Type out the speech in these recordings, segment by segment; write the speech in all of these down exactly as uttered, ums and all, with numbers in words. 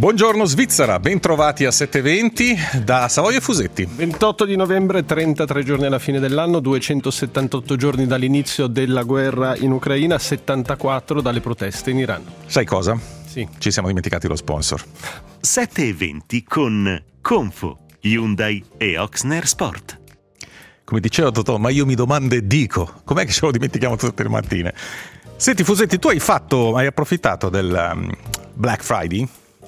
Buongiorno Svizzera, bentrovati a sette e venti da Savoia e Fusetti. ventotto di novembre, trentatré giorni alla fine dell'anno, duecentosettantotto giorni dall'inizio della guerra in Ucraina, settantaquattro dalle proteste in Iran. Sai cosa? Sì. Ci siamo dimenticati lo sponsor. sette e venti con Confo, Hyundai e Oxner Sport. Come diceva Totò, ma io mi domando e dico, com'è che ce lo dimentichiamo tutte le mattine? Senti Fusetti, tu hai fatto, hai approfittato del um, Black Friday?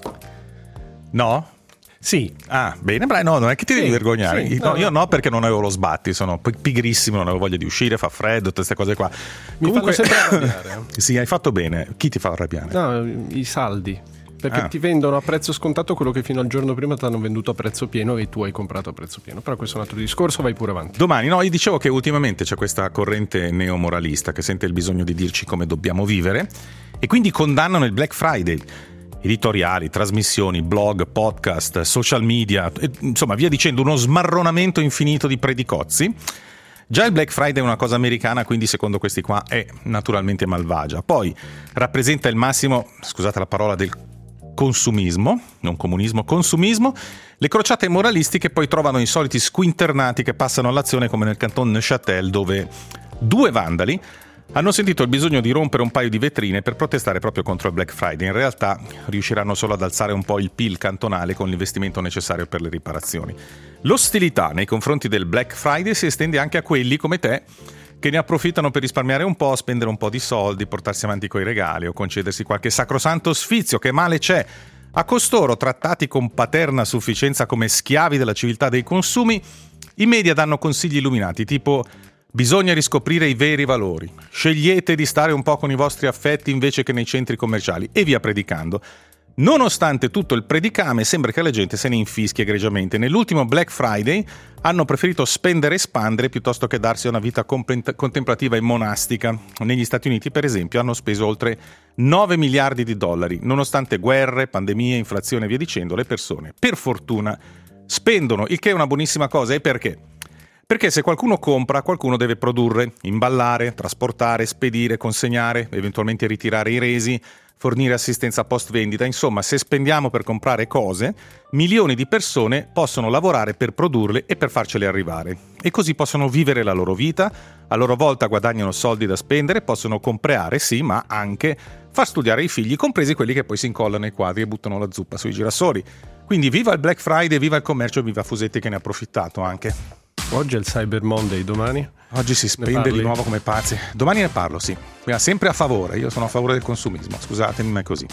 No? Sì. Ah, bene, beh, no, non è che ti devi Sì, vergognare. sì, no, no, io no. no, perché non avevo lo sbatti, sono pigrissimo, non avevo voglia di uscire, fa freddo, tutte queste cose qua. Mi Comunque, fanno sempre arrabbiare. Sì, hai fatto bene. Chi ti fa arrabbiare? No, i saldi. Perché Ah. ti vendono a prezzo scontato quello che fino al giorno prima ti hanno venduto a prezzo pieno e tu hai comprato a prezzo pieno. Però questo è un altro discorso, vai pure avanti. Domani, no, io dicevo che ultimamente c'è questa corrente neomoralista che sente il bisogno di dirci come dobbiamo vivere e quindi condannano il Black Friday. Editoriali, trasmissioni, blog, podcast, social media, e, insomma via dicendo, uno smarronamento infinito di predicozzi. Già il Black Friday è una cosa americana, quindi secondo questi qua è naturalmente malvagia. Poi rappresenta il massimo, scusate la parola, del consumismo, non comunismo, consumismo. Le crociate moralistiche poi trovano i soliti squinternati che passano all'azione come nel canton Neuchâtel, dove due vandali hanno sentito il bisogno di rompere un paio di vetrine per protestare proprio contro il Black Friday. In realtà riusciranno solo ad alzare un po' il P I L cantonale con l'investimento necessario per le riparazioni. L'ostilità nei confronti del Black Friday si estende anche a quelli come te che ne approfittano per risparmiare un po', spendere un po' di soldi, portarsi avanti coi regali o concedersi qualche sacrosanto sfizio. Che male c'è? A costoro, trattati con paterna sufficienza come schiavi della civiltà dei consumi, i media danno consigli illuminati tipo: bisogna riscoprire i veri valori, scegliete di stare un po' con i vostri affetti invece che nei centri commerciali, e via predicando. Nonostante tutto il predicame, sembra che la gente se ne infischi egregiamente. Nell'ultimo Black Friday hanno preferito spendere e spandere piuttosto che darsi una vita compl- contemplativa e monastica. Negli Stati Uniti, per esempio, hanno speso oltre nove miliardi di dollari. Nonostante guerre, pandemie, inflazione e via dicendo, le persone, per fortuna, spendono, il che è una buonissima cosa. E perché? Perché se qualcuno compra, qualcuno deve produrre, imballare, trasportare, spedire, consegnare, eventualmente ritirare i resi, fornire assistenza post vendita. Insomma, se spendiamo per comprare cose, milioni di persone possono lavorare per produrle e per farcele arrivare. E così possono vivere la loro vita, a loro volta guadagnano soldi da spendere, possono comprare, sì, ma anche far studiare i figli, compresi quelli che poi si incollano ai quadri e buttano la zuppa sui girasoli. Quindi viva il Black Friday, viva il commercio e viva Fusetti che ne ha approfittato anche. Oggi è il Cyber Monday, domani? Oggi si spende di nuovo come pazzi. Domani ne parlo, sì. Ma sempre a favore, io sono a favore del consumismo, scusatemi, ma è così.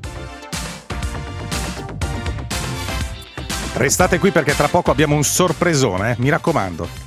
Restate qui perché tra poco abbiamo un sorpresone, eh? Mi raccomando.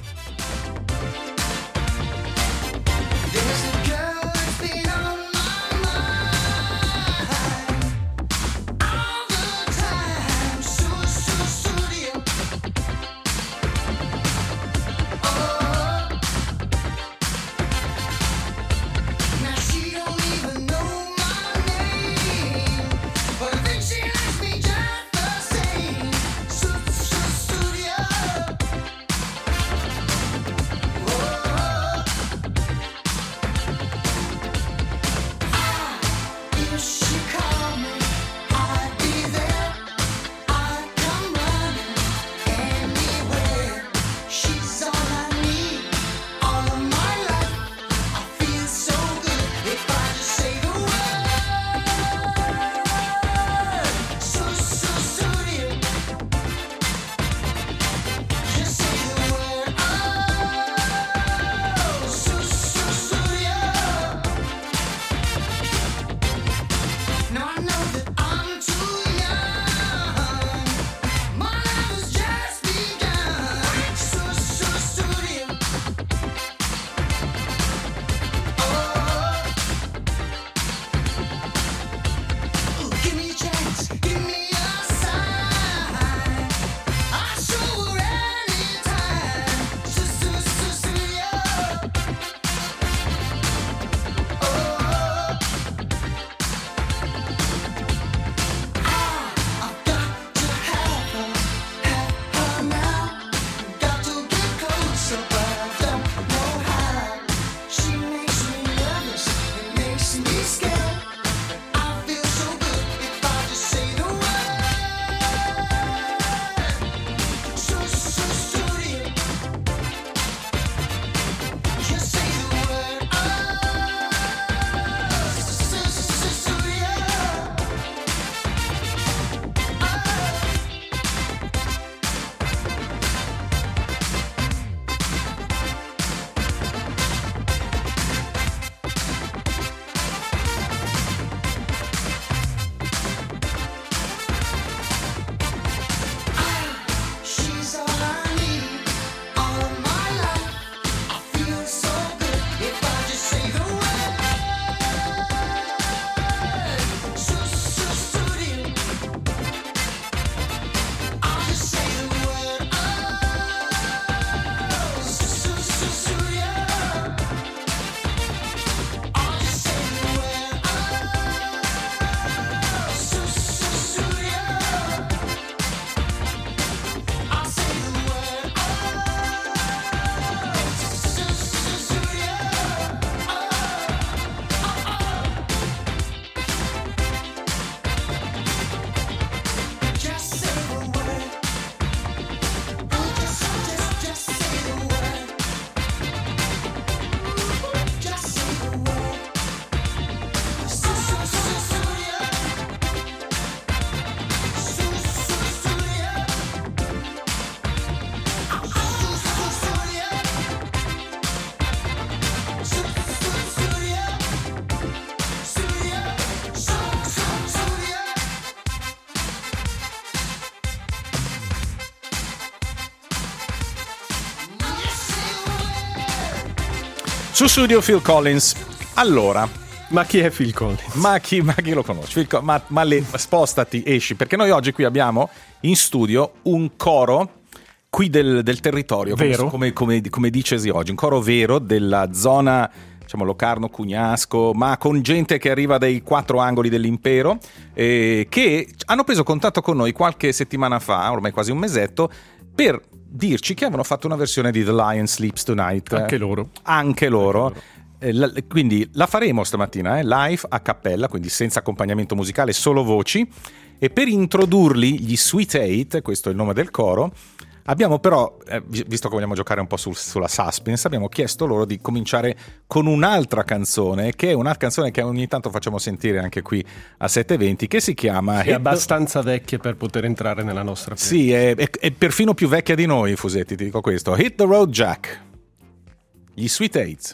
Su studio Phil Collins. Allora, ma chi è Phil Collins? Ma chi, ma chi lo conosce? Phil, ma, ma le, spostati, esci, perché noi oggi qui abbiamo in studio un coro qui del, del territorio, vero? Come, come, come dicesi oggi, un coro vero della zona, diciamo, Locarno-Cugnasco, ma con gente che arriva dai quattro angoli dell'impero, eh, che hanno preso contatto con noi qualche settimana fa, ormai quasi un mesetto, per dirci che avevano fatto una versione di The Lion Sleeps Tonight. Anche loro. Anche loro. Anche loro. Eh, la, quindi la faremo stamattina, eh, live a cappella, quindi senza accompagnamento musicale, solo voci. E per introdurli, gli Sweet Eight, questo è il nome del coro, abbiamo però, eh, visto che vogliamo giocare un po' sul, sulla suspense, abbiamo chiesto loro di cominciare con un'altra canzone, che è una canzone che ogni tanto facciamo sentire anche qui a sette venti, che si chiama... È abbastanza vecchia per poter entrare nella nostra playlist. Sì, è, è, è perfino più vecchia di noi, Fusetti, ti dico questo. Hit the Road Jack, gli Sweet Eight.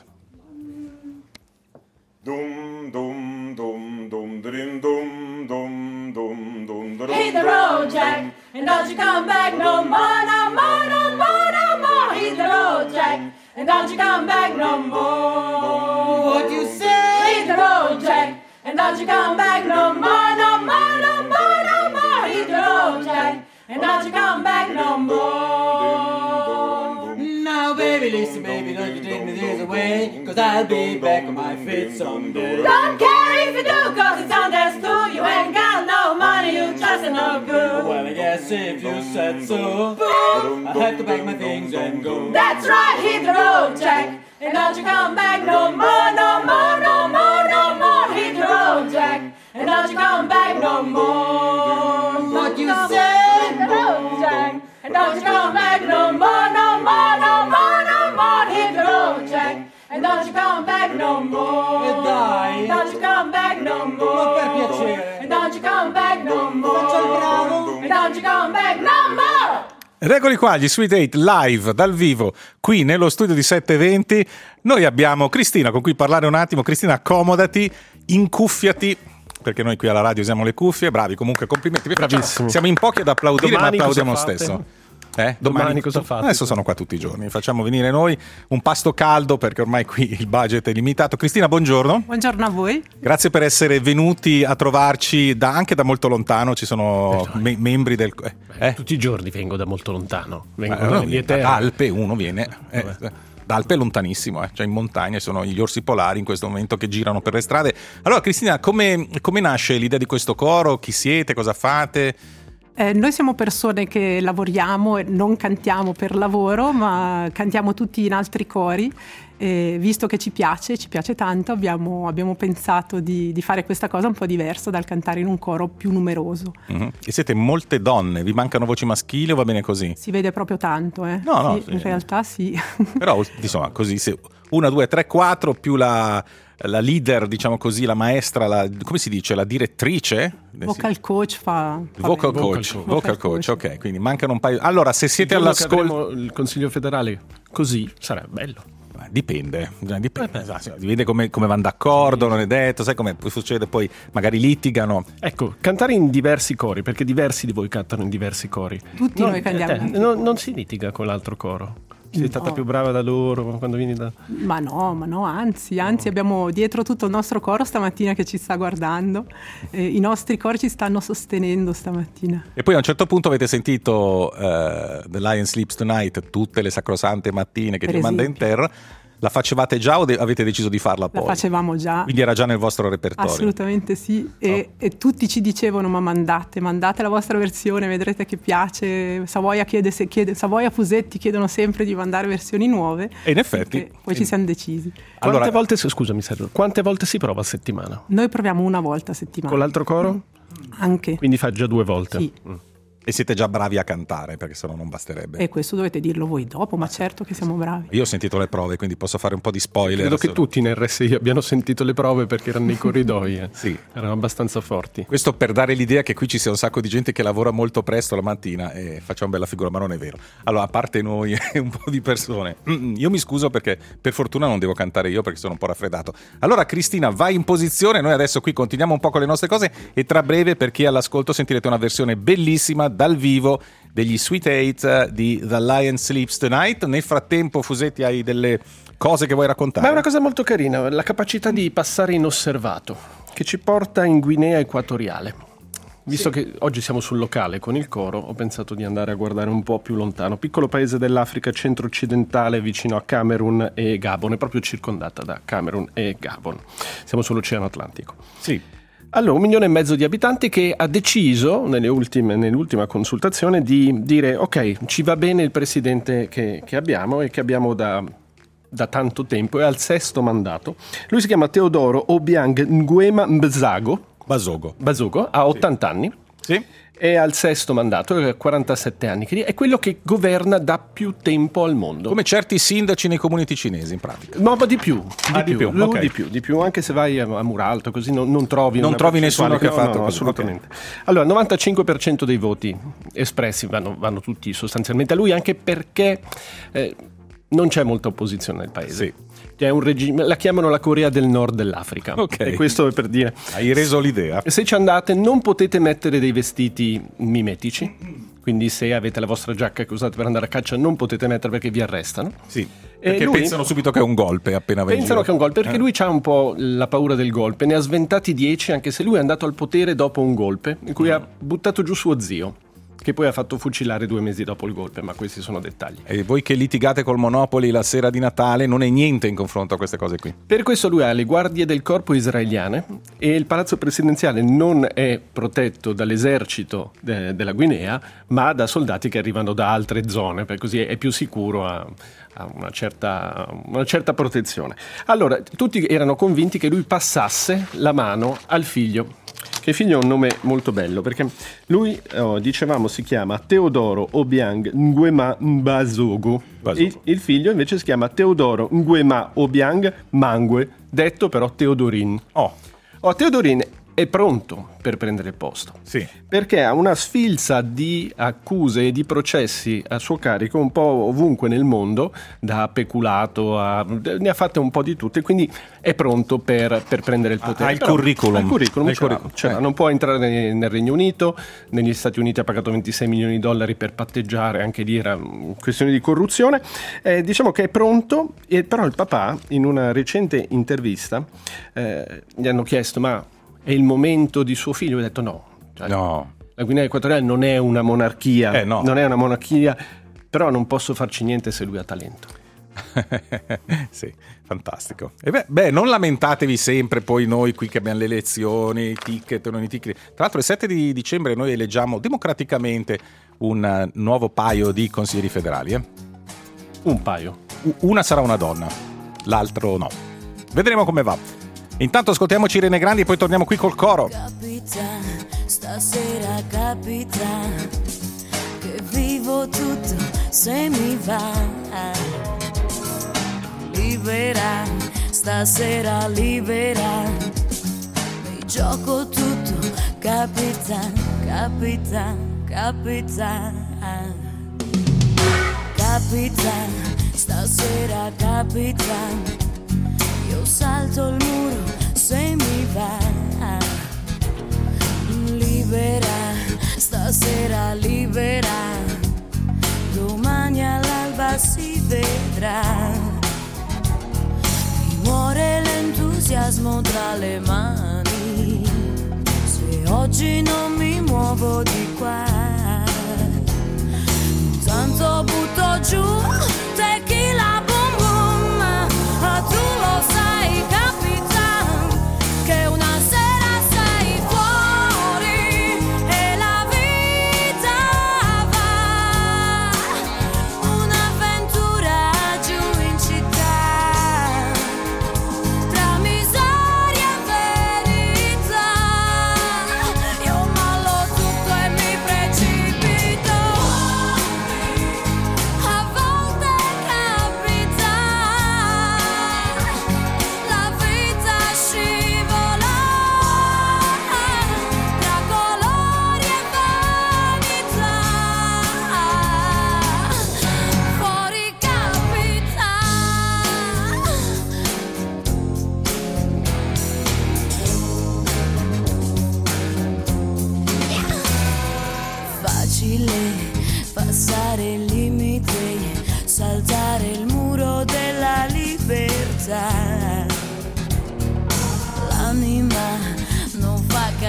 Dum dum dum dum dum dum dum dum dum dum. Hit the road, Jack, and don't you come back no more, no more, no more, no more. Hit the road, Jack, and don't you come back no more. What you say? Hit the road, Jack, and don't you come back no more, no more, no more, no more. Hit the road, Jack, and don't you come back no more. Now, baby, listen, baby, don't you take me this away, cause I'll be back on my feet someday. Don't care if you do, cause it's understood. You ain't got no money, you just no good. Well, I guess if you said so, boom, I have to pack my things and go. That's right, hit the road, Jack, and don't you come back no more, no more, no more, no more. Hit the road, Jack, and don't you come back no more. What you say? Hit the road, Jack, and don't you come back no more, no more, no more, no more. Hit the road, Jack, and don't you come back no more. E dai, don't you come back no more. Ma per piacere. And don't you come back no more. Faccio il bravo. And don't you come back no more. Ed eccoli qua, gli Sweet Eight live, dal vivo, qui nello studio di sette venti. Noi abbiamo Cristina con cui parlare un attimo. Cristina, accomodati, incuffiati, perché noi qui alla radio usiamo le cuffie. Bravi, comunque complimenti. Bravissimi. Siamo in pochi ad applaudire, Domani ma applaudiamo lo cosa fate? stesso. Eh? Domani, Domani cosa fate? Adesso sono qua tutti i giorni, facciamo venire noi un pasto caldo perché ormai qui il budget è limitato. Cristina, buongiorno. Buongiorno a voi. Grazie per essere venuti a trovarci da, anche da molto lontano. Ci sono Eh, me- membri del... Eh? Tutti i giorni vengo da molto lontano. Vengo Ma, dalle no, mie da terre. Alpe uno viene... Eh, da Alpe è lontanissimo, eh. Cioè in montagna sono gli orsi polari in questo momento che girano per le strade. Allora Cristina, come, come nasce l'idea di questo coro? Chi siete? Cosa fate? Eh, noi siamo persone che lavoriamo e non cantiamo per lavoro, ma cantiamo tutti in altri cori. E visto che ci piace, ci piace tanto, abbiamo, abbiamo pensato di, di fare questa cosa un po' diversa dal cantare in un coro più numeroso. Mm-hmm. E siete molte donne, vi mancano voci maschili o va bene così? Si vede proprio tanto, eh? No, no, sì, sì. In realtà sì. Però insomma così se una, due, tre, quattro più la, la leader, diciamo così, la maestra, la, come si dice, la direttrice? Vocal coach fa... fa Vocal bene. coach, Vocal vocal coach. coach, ok, quindi mancano un paio. Allora, se siete Il giorno che all'ascolto, avremo il Consiglio federale così sarebbe bello. dipende, dipende, si vede come, come vanno d'accordo, non è detto, sai come succede, poi magari litigano. Ecco, cantare in diversi cori, perché diversi di voi cantano in diversi cori. Tutti Non- noi cantiamo. eh, in- non, non si litiga con l'altro coro. Sei stata No. più brava da loro quando vieni da... Ma no, ma no, anzi, anzi abbiamo dietro tutto il nostro coro stamattina che ci sta guardando. Eh, I nostri cori ci stanno sostenendo stamattina. E poi a un certo punto avete sentito eh, The Lion Sleeps Tonight tutte le sacrosante mattine che Per ti manda in esempio. terra. La facevate già o de- avete deciso di farla La poi? facevamo già. Quindi era già nel vostro repertorio. Assolutamente sì, e, e tutti ci dicevano ma mandate, mandate la vostra versione, vedrete che piace. Savoia chiede, se chiede Savoia Fusetti chiedono sempre di mandare versioni nuove. E in effetti- perché poi ci siamo decisi. Quante Allora- volte, scusami Sergio, quante volte si prova a settimana? Noi proviamo una volta a settimana. Con l'altro coro? Anche. Quindi fa già due volte. Sì. Mm. E siete già bravi a cantare, perché sennò non basterebbe. E questo dovete dirlo voi dopo, ma certo che siamo bravi. Io ho sentito le prove, quindi posso fare un po' di spoiler. Credo che tutti in R S I abbiano sentito le prove perché erano nei corridoi. eh. Sì. Erano abbastanza forti. Questo per dare l'idea che qui ci sia un sacco di gente che lavora molto presto la mattina e facciamo bella figura, ma non è vero. Allora, a parte noi e un po' di persone, io mi scuso perché per fortuna non devo cantare io perché sono un po' raffreddato. Allora Cristina, vai in posizione, noi adesso qui continuiamo un po' con le nostre cose e tra breve, per chi è all'ascolto, sentirete una versione bellissima dal vivo degli Sweet Eight di The Lion Sleeps Tonight. Nel frattempo, Fusetti, hai delle cose che vuoi raccontare? Ma è una cosa molto carina, la capacità di passare inosservato, che ci porta in Guinea Equatoriale. Visto sì. che oggi siamo sul locale con il coro, ho pensato di andare a guardare un po' più lontano. Piccolo paese dell'Africa centro-occidentale vicino a Camerun e Gabon, è proprio circondata da Camerun e Gabon. Siamo sull'Oceano Atlantico. Sì. Allora, un milione e mezzo di abitanti che ha deciso nelle ultime, nell'ultima consultazione di dire ok, ci va bene il presidente che, che abbiamo e che abbiamo da... da tanto tempo, è al sesto mandato. Lui si chiama Teodoro Obiang Nguema Mbasogo. Basogo. Basogo, ha ottanta sì. anni. Sì. È al sesto mandato, ha quarantasette anni. È quello che governa da più tempo al mondo. Come certi sindaci nei comuni ticinesi, in pratica. No, ma di più. Di, ah, più, di, più. Lui, Okay. di più. Di più, anche se vai a Muralto, così non, non trovi Non trovi nessuno che ha fatto no, no, assolutamente. Okay. Allora, il novantacinque per cento dei voti espressi vanno, vanno tutti sostanzialmente a lui, anche perché eh, non c'è molta opposizione nel paese. Sì. È un regime, la chiamano la Corea del Nord dell'Africa. Okay. E questo è per dire. Hai reso l'idea. Se ci andate, non potete mettere dei vestiti mimetici. Quindi se avete la vostra giacca che usate per andare a caccia, non potete mettere perché vi arrestano. Sì. Perché lui, pensano subito che è un golpe appena va in Pensano giro. che è un golpe, perché eh. lui ha un po' la paura del golpe. Ne ha sventati dieci, anche se lui è andato al potere dopo un golpe in cui mm. ha buttato giù suo zio, che poi ha fatto fucilare due mesi dopo il golpe, ma questi sono dettagli. E voi che litigate col Monopoli la sera di Natale non è niente in confronto a queste cose qui. Per questo lui ha le guardie del corpo israeliane e il palazzo presidenziale non è protetto dall'esercito de- della Guinea, ma da soldati che arrivano da altre zone, per così è più sicuro a, a una, certa, una certa protezione. Allora, tutti erano convinti che lui passasse la mano al figlio. Che figlio ha un nome molto bello, perché lui, oh, dicevamo, si chiama Teodoro Obiang Nguema Mbasogo. Il, il figlio invece si chiama Teodoro Nguema Obiang Mangue, detto però Teodorin. Oh, oh Teodorin è pronto per prendere il posto. Sì. Perché ha una sfilza di accuse e di processi a suo carico un po' ovunque nel mondo, da peculato a... ne ha fatte un po' di tutte, quindi è pronto per, per prendere il potere. Ha il curriculum. Ha il curriculum, Ha il ce l'ha, curriculum. ce l'ha. Eh. Non può entrare nel Regno Unito, negli Stati Uniti ha pagato ventisei milioni di dollari per patteggiare, anche lì era questione di corruzione. Eh, diciamo che è pronto, e però il papà in una recente intervista eh, gli hanno chiesto ma è il momento di suo figlio? Ha detto no. Cioè, no. La Guinea Equatoriale non è una monarchia, eh, no. non è una monarchia, però non posso farci niente se lui ha talento. Sì, fantastico. E beh, beh, non lamentatevi sempre poi noi qui che abbiamo le elezioni, i ticket, non i ticket. Tra l'altro il sette di dicembre noi eleggiamo democraticamente un nuovo paio di consiglieri federali. Eh? Un paio. Una sarà una donna, l'altro no. Vedremo come va. Intanto ascoltiamoci Irene Grandi e poi torniamo qui col coro. Capita, stasera capita che vivo tutto se mi va. Libera, stasera libera, mi gioco tutto, capita, capita, capita. Capita, stasera capita. Io salto il muro se mi va. Libera, stasera libera, domani all'alba si vedrà. Mi muore l'entusiasmo tra le mani se oggi non mi muovo di qua. Intanto butto giù tequila boom boom, ma tu lo sai, capitan, che una sera sei fuori e la vita va, un'avventura giù in città, tra miseria e verità, io mollo tutto e mi precipito, a volte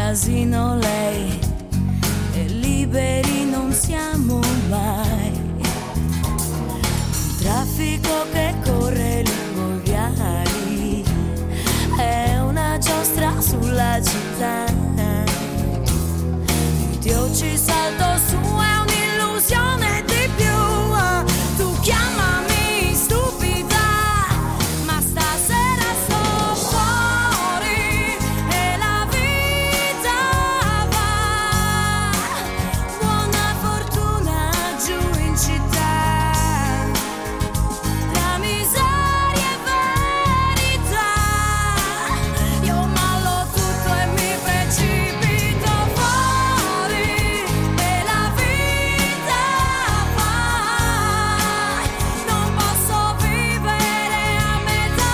casino lei, e liberi non siamo mai. Un traffico che corre lungo i viali, è una giostra sulla città. Io ci salto su, è un'illusione di più. Tu chiamami stupida, ma stasera sto fuori e la vita va. Buona fortuna giù in città, tra miseria e verità. Io mallo tutto e mi precipito fuori e la vita va. Non posso vivere a metà,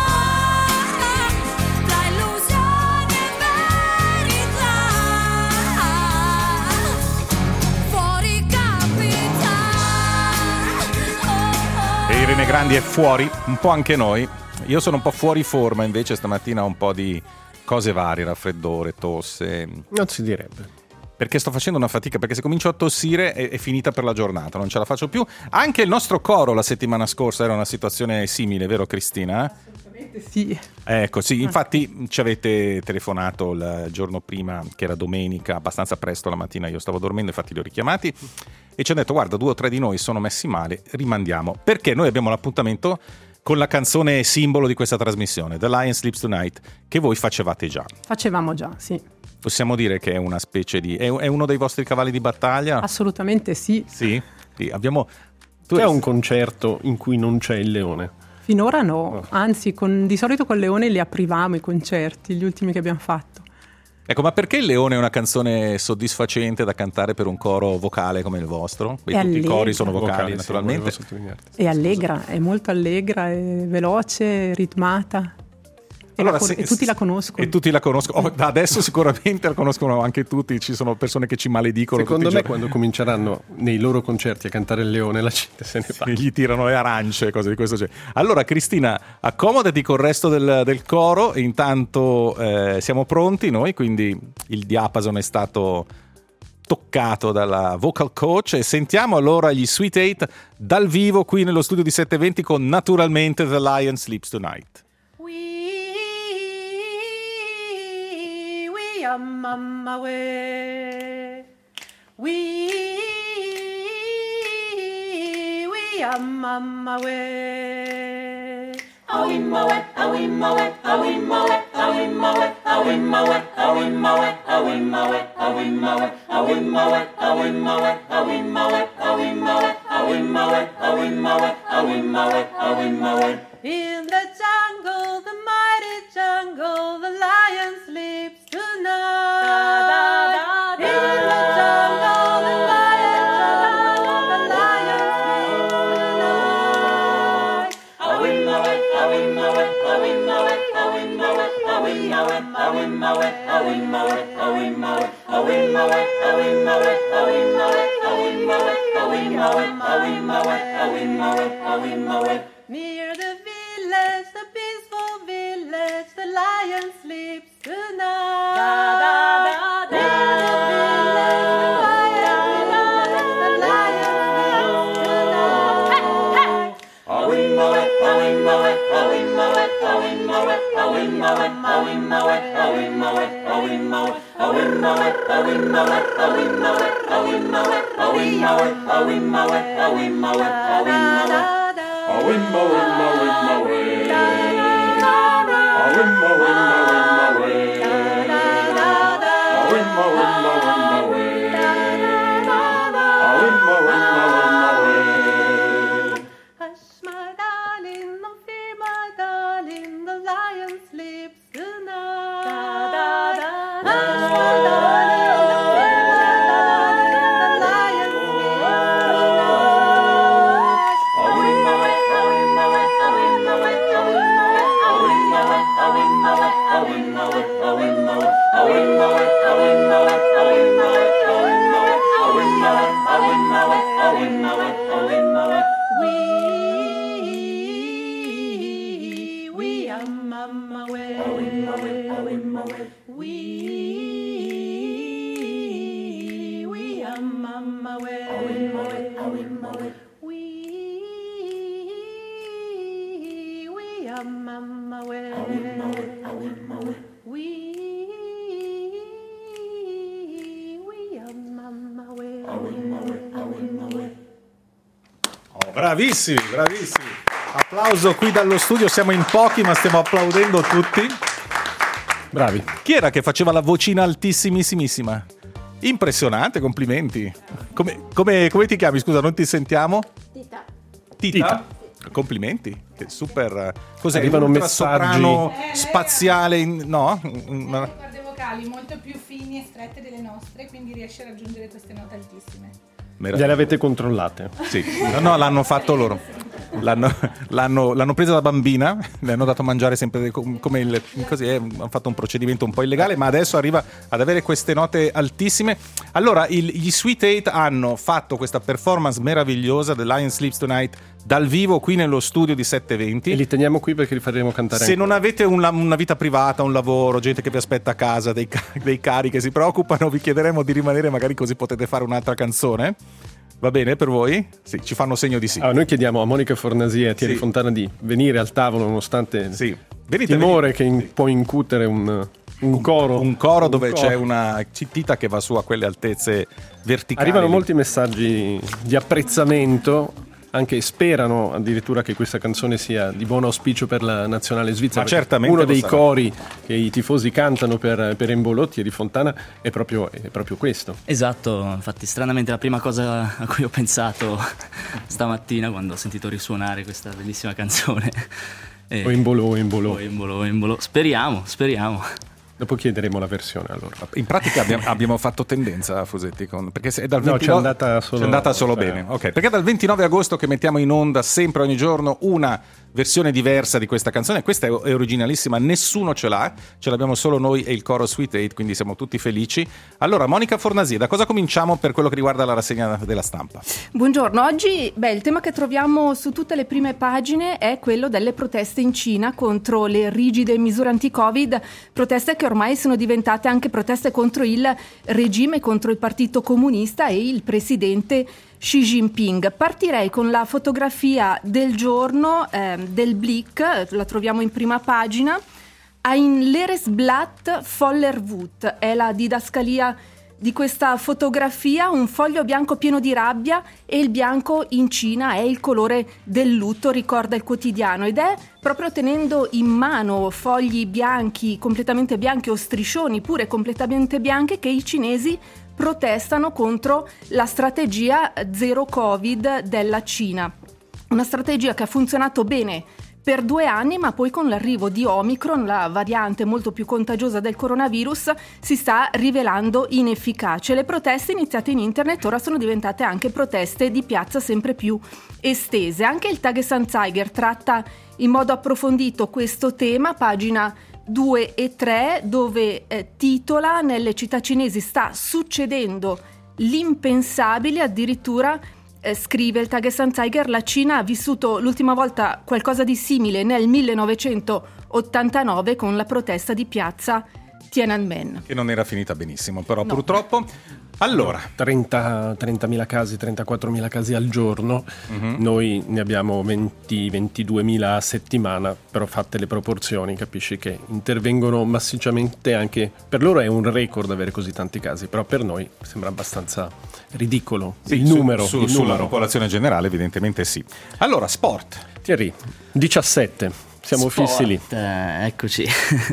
tra illusioni e verità. Fuori capita. Oh, oh. E Irene Grandi è fuori, un po' anche noi. Io sono un po' fuori forma, invece stamattina ho un po' di cose varie, raffreddore, tosse. Non si direbbe. Perché sto facendo una fatica, perché se comincio a tossire è, è finita per la giornata, non ce la faccio più. Anche il nostro coro la settimana scorsa era una situazione simile, vero Cristina? Assolutamente sì. Ecco, sì, infatti ci avete telefonato il giorno prima, che era domenica, abbastanza presto la mattina, io stavo dormendo, infatti li ho richiamati, e ci hanno detto, guarda, due o tre di noi sono messi male, rimandiamo, perché noi abbiamo l'appuntamento con la canzone simbolo di questa trasmissione, The Lion Sleeps Tonight, che voi facevate già. Facevamo già, sì. Possiamo dire che è una specie di... è è uno dei vostri cavalli di battaglia? Assolutamente sì. Sì, sì, abbiamo... Tu C'è eri- un concerto in cui non c'è il leone? Finora no, anzi con, di solito col Leone li aprivamo i concerti, gli ultimi che abbiamo fatto. Ecco, ma perché Il Leone è una canzone soddisfacente da cantare per un coro vocale come il vostro? Beh, È tutti i allegra. cori sono vocali, Vocale, sì, naturalmente. volevo sottolinearti. È allegra, è molto allegra, è veloce, ritmata. E, Allora, la con- se- e tutti la conoscono. E tutti la conoscono. Oh, da adesso sicuramente la conoscono anche tutti. Ci sono persone che ci maledicono. Secondo tutti me i giorni. quando cominceranno nei loro concerti a cantare il leone la gente se ne va. E gli tirano le arance, cose di questo genere. Allora, Cristina, accomodati col resto del, del coro. E intanto eh, siamo pronti noi. Quindi il diapason è stato toccato dalla vocal coach. E sentiamo allora gli Sweet Eight dal vivo qui nello studio di settecentoventi con naturalmente The Lion Sleeps Tonight. We, we are mama way. We, we are mama way. Oh, we mow it, oh, we mow it, oh, we mow it, oh, we mow it, oh, we mow it, oh, we mow it, oh, we mow it, oh, we mow it, oh, we mow it, oh, we mow it, oh, we mow it, oh, we mow it, oh, we mow it, oh, we mow it, oh, we mow it, oh, we mow it. In the jungle, the mighty jungle, the lion sleeps tonight. In the jungle, the mighty jungle, the lion sleeps tonight. Oh, we mow it, oh, we mow it, oh, we mow it, oh, we mow it, oh, we mow it, oh, we mow it, oh, we mow it, oh, we mow it, oh, we mow it, oh, we mow it, oh, we mow it, oh, we mow it, oh, we mow it, oh, we mow it, oh, we mow it, oh, we mow it. Near the village, the peaceful village, the lion sleeps tonight. Da, da, da, da. Near the village, the lion sleeps tonight. Oh, we mow it, oh, we mow it, oh, we mow it, oh, we mow it, oh, we mow it, oh, we mow it, oh, we mow it, oh, we mow it, oh, we mow it, oh, we mow it, oh, we mow it, oh, we mow it, oh, we mow it, oh, we mow it, oh, we mow it, oh, we mow it. Oh, we mow it, mow it, mow it. Oh, we mow it, mow it, mow it. Oh, we mow it, mow it, mow it. Oh, we mow it, mow it, mow it. Hush, my darling, don't fear, my darling, the lion sleeps tonight. Hush, my darling, don't fear, my darling, the lion sleeps tonight. Oh, we mow it, oh, we mow it, oh, we mow it, oh, we mow it, oh, we mow it, oh, we mow it, oh, we mow it, oh, we mow it, oh, we mow it, oh, we mow it, oh, we mow it, oh, we mow it, oh, we mow it, oh, we mow it, oh, we mow it, oh, we mow it. We, we are mama way. Oh, we mow it, oh, we mow it. We, Bravissimi, bravissimi. Applauso qui dallo studio, siamo in pochi ma stiamo applaudendo tutti. Bravi. Chi era che faceva la vocina altissimissimissima? Impressionante, complimenti. Come, come, come ti chiami? Scusa, non ti sentiamo? Tita. Tita? Tita. Complimenti. Che super. Cos'è? Arrivano Ultra messaggi. soprano Eh, spaziale, in- no? Ha Una- delle corde vocali molto più fini e strette delle nostre, quindi riesce a raggiungere queste note altissime. Gliele avete controllate? Sì, no, no, l'hanno fatto loro. L'hanno, l'hanno, l'hanno presa da bambina, le hanno dato a mangiare sempre com- come il, così, eh, hanno fatto un procedimento un po' illegale, ma adesso arriva ad avere queste note altissime. Allora, il, gli Sweet Eight hanno fatto questa performance meravigliosa, The Lion Sleeps Tonight, dal vivo qui nello studio di sette venti. E li teniamo qui perché li faremo cantare. Se non avete una, una vita privata, un lavoro, gente che vi aspetta a casa, dei, ca- dei cari che si preoccupano, vi chiederemo di rimanere, magari così potete fare un'altra canzone. Va bene per voi? Sì, ci fanno segno di sì. Allora, noi chiediamo a Monica Fornasia e a Thierry Sì. Fontana di venire al tavolo nonostante Sì. il Venite, timore venite. che in- può incutere un, un coro. Un coro dove Un c'è coro. una Tita che va su a quelle altezze verticali. Arrivano molti messaggi di apprezzamento, anche sperano addirittura che questa canzone sia di buon auspicio per la nazionale svizzera. Ma certamente uno lo dei sarà. cori che i tifosi cantano per, per Embolotti e di Fontana è proprio, è proprio questo. Esatto, infatti stranamente la prima cosa a cui ho pensato stamattina quando ho sentito risuonare questa bellissima canzone. E- O Embolo o Embolo. O Embolo, o Embolo. Speriamo, speriamo. Dopo chiederemo la versione allora. In pratica abbiamo, abbiamo fatto tendenza, Fusetti, con, perché se è dal No, ventinove ci è andata solo- ci è andata solo cioè- bene. Ok, perché è dal ventinove agosto che mettiamo in onda sempre ogni giorno una versione diversa di questa canzone. Questa è, è originalissima, nessuno ce l'ha, ce l'abbiamo solo noi e il coro Sweet Eight, quindi siamo tutti felici. Allora, Monica Fornasia, da cosa cominciamo per quello che riguarda la rassegna della stampa? Buongiorno, oggi beh, il tema che troviamo su tutte le prime pagine è quello delle proteste in Cina contro le rigide misure anti-Covid, proteste che ormai sono diventate anche proteste contro il regime, contro il Partito Comunista e il presidente Xi Jinping. Partirei con la fotografia del giorno eh, del Blick, la troviamo in prima pagina. Ein leeres Blatt voller Wut è la didascalia di questa fotografia, un foglio bianco pieno di rabbia, e il bianco in Cina è il colore del lutto, ricorda il quotidiano, ed è proprio tenendo in mano fogli bianchi, completamente bianchi, o striscioni pure completamente bianche, che i cinesi protestano contro la strategia zero Covid della Cina. Una strategia che ha funzionato bene per due anni, ma poi con l'arrivo di Omicron, la variante molto più contagiosa del coronavirus, si sta rivelando inefficace. Le proteste iniziate in internet ora sono diventate anche proteste di piazza sempre più estese. Anche il Tagesanzeiger tratta in modo approfondito questo tema, pagina due e tre, dove eh, titola: nelle città cinesi sta succedendo l'impensabile, addirittura eh, scrive il Tagesanzeiger, la Cina ha vissuto l'ultima volta qualcosa di simile nel millenovecentottantanove con la protesta di piazza Tiananmen. Che non era finita benissimo, però No. purtroppo. Allora, trenta, trentamila casi, trentaquattromila casi al giorno, Mhm. noi ne abbiamo venti ventiduemila a settimana, però fatte le proporzioni capisci che intervengono massicciamente, anche per loro è un record avere così tanti casi, però per noi sembra abbastanza ridicolo sì, il su- numero. su- il sulla numero. popolazione generale evidentemente sì. Allora, sport. Thierry, diciassette, siamo Sport, fissi lì. eh, eccoci.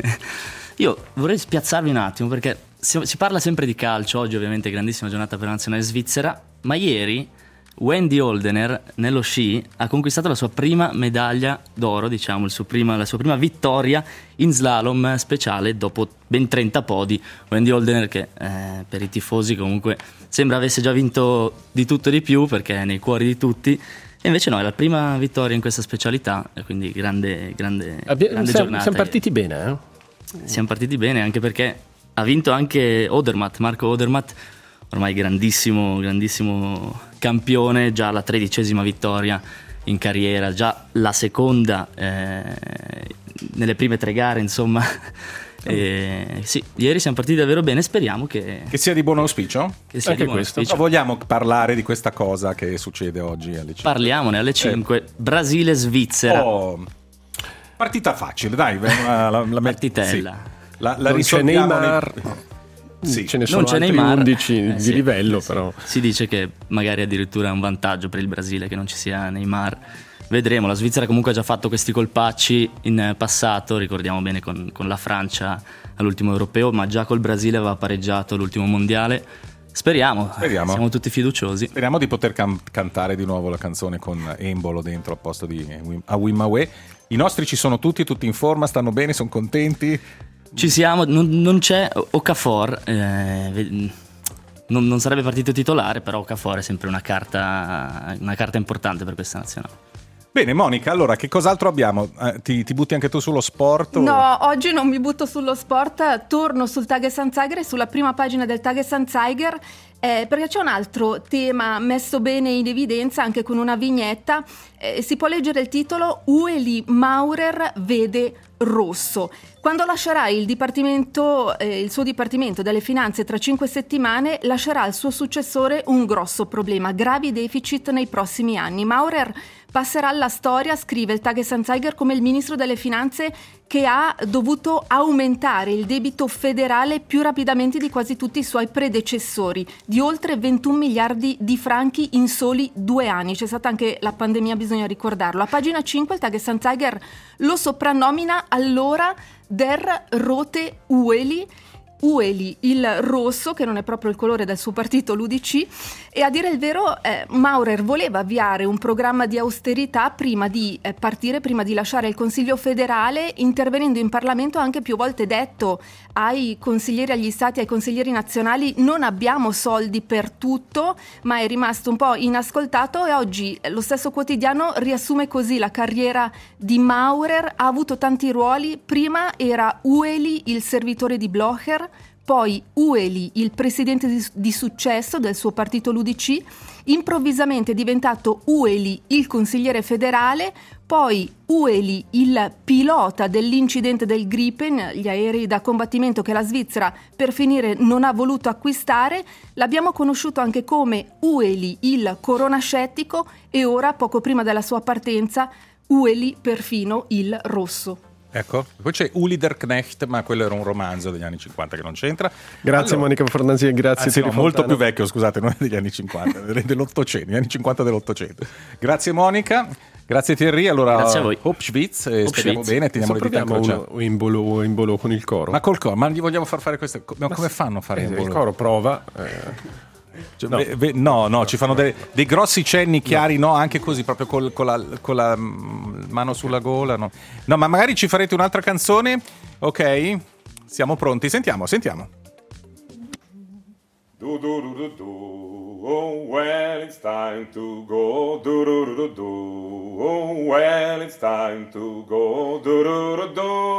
Io vorrei spiazzarvi un attimo perché si, si parla sempre di calcio, oggi ovviamente grandissima giornata per la nazionale svizzera, ma ieri Wendy Holdener nello sci ha conquistato la sua prima medaglia d'oro, diciamo, il suo prima, la sua prima vittoria in slalom speciale dopo ben trenta podi. Wendy Holdener che eh, per i tifosi comunque sembra avesse già vinto di tutto e di più perché è nei cuori di tutti. E invece no, è la prima vittoria in questa specialità, e quindi grande, grande, Abbia- grande siamo, giornata. siamo partiti bene, eh? Siamo partiti bene anche perché ha vinto anche Odermatt, Marco Odermatt, ormai grandissimo, grandissimo campione, già la tredicesima vittoria in carriera, già la seconda eh, nelle prime tre gare, insomma. E, sì, ieri siamo partiti davvero bene, speriamo che, Che sia di buon auspicio? che sia anche di buon questo. auspicio. Ma vogliamo parlare di questa cosa che succede oggi alle cinque? Parliamone alle cinque, Brasile-Svizzera. Oh, partita facile, dai. La, la, la, Partitella. sì. La, la Non c'è risolviamo Neymar. nei- Sì. Ce ne sono non c'è altri Neymar. undici Eh, di sì, livello, eh, sì. però. Si dice che magari addirittura è un vantaggio per il Brasile che non ci sia Neymar. Vedremo, la Svizzera comunque ha già fatto questi colpacci in passato, ricordiamo bene con, con la Francia all'ultimo europeo, ma già col Brasile aveva pareggiato l'ultimo mondiale. Speriamo, Speriamo. siamo tutti fiduciosi. Speriamo di poter can- cantare di nuovo la canzone con Embolo dentro a posto di a Wimawe. I nostri ci sono tutti, tutti in forma, stanno bene, sono contenti. Ci siamo, non, non c'è Okafor, eh, non, non sarebbe partito titolare, però Okafor è sempre una carta, una carta importante per questa nazionale. Bene Monica, allora che cos'altro abbiamo? Eh, ti, ti butti anche tu sullo sport? O... No, oggi non mi butto sullo sport, torno sul Tagesanzeiger e sulla prima pagina del Tagesanzeiger eh, perché c'è un altro tema messo bene in evidenza anche con una vignetta. Eh, si può leggere il titolo Ueli Maurer vede rosso. Quando lascerà il dipartimento, eh, il suo dipartimento delle finanze tra cinque settimane, lascerà al suo successore un grosso problema, gravi deficit nei prossimi anni. Maurer passerà alla storia, scrive il Tagesanzeiger, come il ministro delle finanze che ha dovuto aumentare il debito federale più rapidamente di quasi tutti i suoi predecessori, di oltre ventuno miliardi di franchi in soli due anni. C'è stata anche la pandemia, bisogna ricordarlo. A pagina cinque il Tagesanzeiger lo soprannomina allora Der Rote Ueli, Ueli, il rosso, che non è proprio il colore del suo partito, l'U D C, e a dire il vero eh, Maurer voleva avviare un programma di austerità prima di eh, partire, prima di lasciare il Consiglio federale, intervenendo in Parlamento. Ha anche più volte detto ai consiglieri, agli stati, ai consiglieri nazionali: non abbiamo soldi per tutto, ma è rimasto un po' inascoltato. E oggi lo stesso quotidiano riassume così la carriera di Maurer. Ha avuto tanti ruoli: prima era Ueli, il servitore di Blocher, poi Ueli, il presidente di, di successo del suo partito, l'U D C, improvvisamente è diventato Ueli, il consigliere federale, poi Ueli, il pilota dell'incidente del Gripen, gli aerei da combattimento che la Svizzera per finire non ha voluto acquistare. L'abbiamo conosciuto anche come Ueli, il coronascettico, e ora, poco prima della sua partenza, Ueli perfino il rosso. Ecco, poi c'è Uli der Knecht, ma quello era un romanzo degli anni cinquanta che non c'entra. Grazie allora, Monica Fornanzi e grazie anzi, Thierry no, molto Fontana. più vecchio, scusate, non è degli anni cinquanta, dell'Ottocento, gli anni cinquanta dell'Ottocento. Grazie Monica, grazie Thierry, allora grazie a voi. Hop Schwitz, eh, speriamo Schwitz. bene, teniamo le dita incrociate. Uno in volo, in volo con il coro. Ma col coro, ma gli vogliamo far fare queste ma come fanno a fare eh, in volo? Il coro prova... Eh. Cioè, no. Ve, ve, no, no, ci fanno dei, dei grossi cenni chiari, no, anche così, proprio col, con, la, con la mano sulla gola. No. no, ma magari ci farete un'altra canzone? Ok, siamo pronti, sentiamo, sentiamo. Do do do do do, oh well it's time to go. Do do do do do, oh well it's time to go. Do do do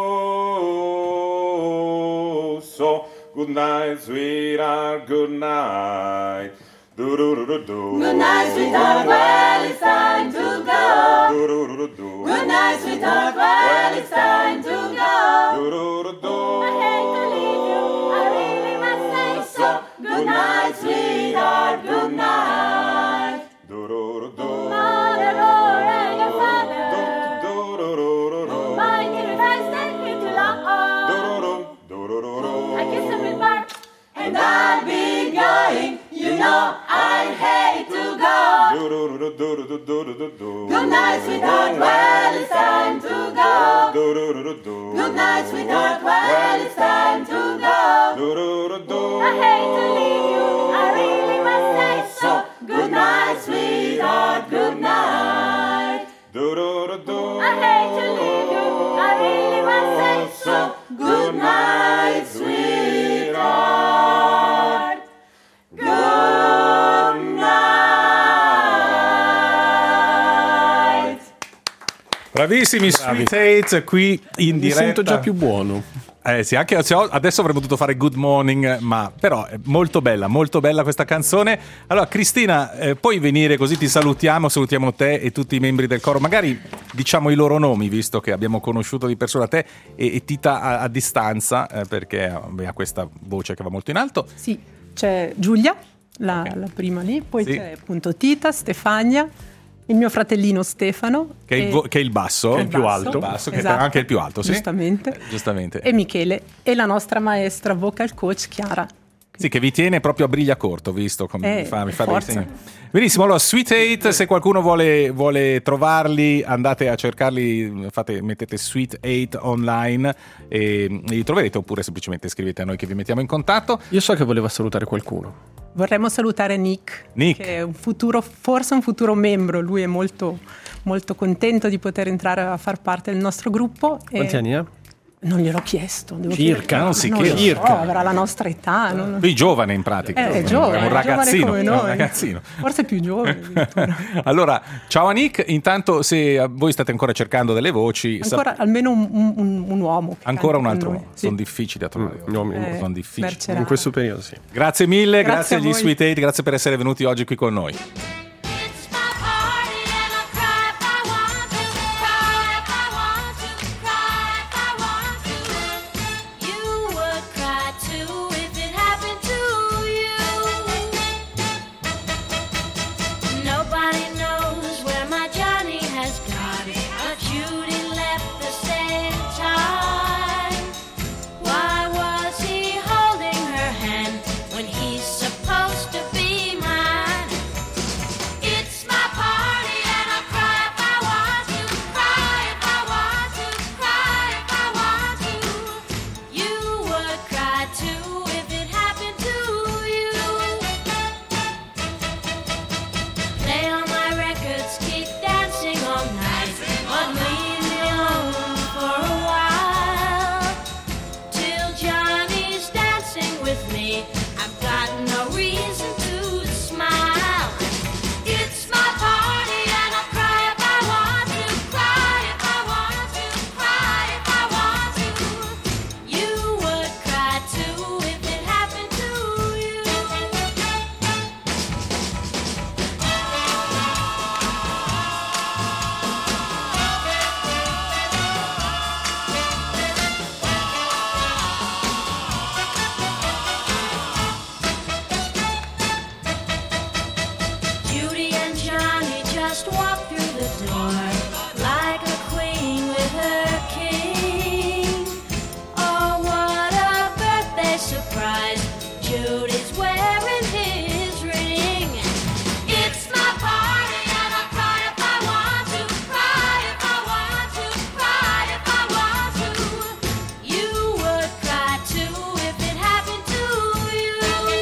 do, so. Good night, sweetheart, good night. Do do do do do. Good night, sweetheart, well, it's time to go. Do do do do. Good night, sweetheart, well, it's time to go. Do do do do. I hate to leave you, I really must say so. Good night, sweetheart, good night. Do do do do. Mother, Lord, and your father. Do do do do do. Mind if I stay here too long? Do do do do do. I kiss him goodbye, and I'll be going. You know I hate to go. Do do do do do do do do. Good night, sweetheart, well, it's time to go. Do do do do do. Good night, sweetheart, well, it's time to go. Do do do do. I hate to leave you, I really must say so. Good night, sweetheart, good night. Do do do do. I hate to leave you, I really must say so. Good night, sweetheart. Good night. Bravissimi Sweet Eight qui in Mi diretta. sento già più buono. Eh sì, anche adesso avremmo dovuto fare Good Morning, ma però è molto bella, molto bella questa canzone. Allora Cristina, eh, puoi venire così ti salutiamo, salutiamo te e tutti i membri del coro, magari diciamo i loro nomi, visto che abbiamo conosciuto di persona te e, e Tita a, a distanza, eh, perché ha questa voce che va molto in alto. Sì, c'è Giulia, la, Okay. la prima lì, poi Sì. c'è appunto Tita, Stefania, il mio fratellino Stefano. Che è, il, e- vo- che è il basso, che è il più basso, alto, basso, che esatto, è anche il più alto, sì? giustamente. Eh, giustamente. E Michele e la nostra maestra vocal coach Chiara. Sì, che vi tiene proprio a briglia corto, visto come Eh, mi fa, mi fa dei forza. segni. Benissimo, allora Sweet Eight, se qualcuno vuole, vuole trovarli, andate a cercarli, fate, mettete Sweet Eight online e li troverete, oppure semplicemente scrivete a noi che vi mettiamo in contatto. Io so che voleva salutare qualcuno. Vorremmo salutare Nick, Nick. che è un futuro, forse un futuro membro. Lui è molto, molto contento di poter entrare a far parte del nostro gruppo. Quanti e anni ha? Non gliel'ho chiesto. Devo Circa, chiedere. non si non chiede. lo so, Circa. avrà la nostra età. Non... Lui è giovane in pratica, Eh, è giovane, è un è giovane ragazzino, come è un noi. ragazzino. Forse più giovane addirittura. Allora, ciao a Nick, intanto se voi state ancora cercando delle voci, Ancora sap- almeno un, un- un uomo. che ancora un canta altro con uomo, noi. sono Sì. difficili da trovare. Mm, uomini. Eh, sono difficili. mercerà. In questo periodo sì. Grazie mille, grazie, Grazie a agli voi. Sweet Eight, grazie per essere venuti oggi qui con noi. It's my party and I'll cry if I want to, cry if I want to, cry if I want to. You would cry too if it happened to you. Nobody knows where my Johnny has gone, but Judy left the same time. Why was he holding her hand when he's supposed to be mine? It's my party and I'll cry if I want to, cry if I want to, cry if I want to. You would cry too if it happened to you. Play all my records, keep dancing all night, but leave me alone for a while. Till Johnny's dancing with me, I've got no reason to smile. It's my party and I'll cry if I want to, cry if I want to, cry if I want to. You would cry too if it happened to you. Judy and Johnny just walked through the door like a queen with her king. Oh, what a birthday surprise! Judy's wearing his ring. It's my party and I'll cry if I want to, cry if I want to, cry if I want to. You would cry too if it happened to you.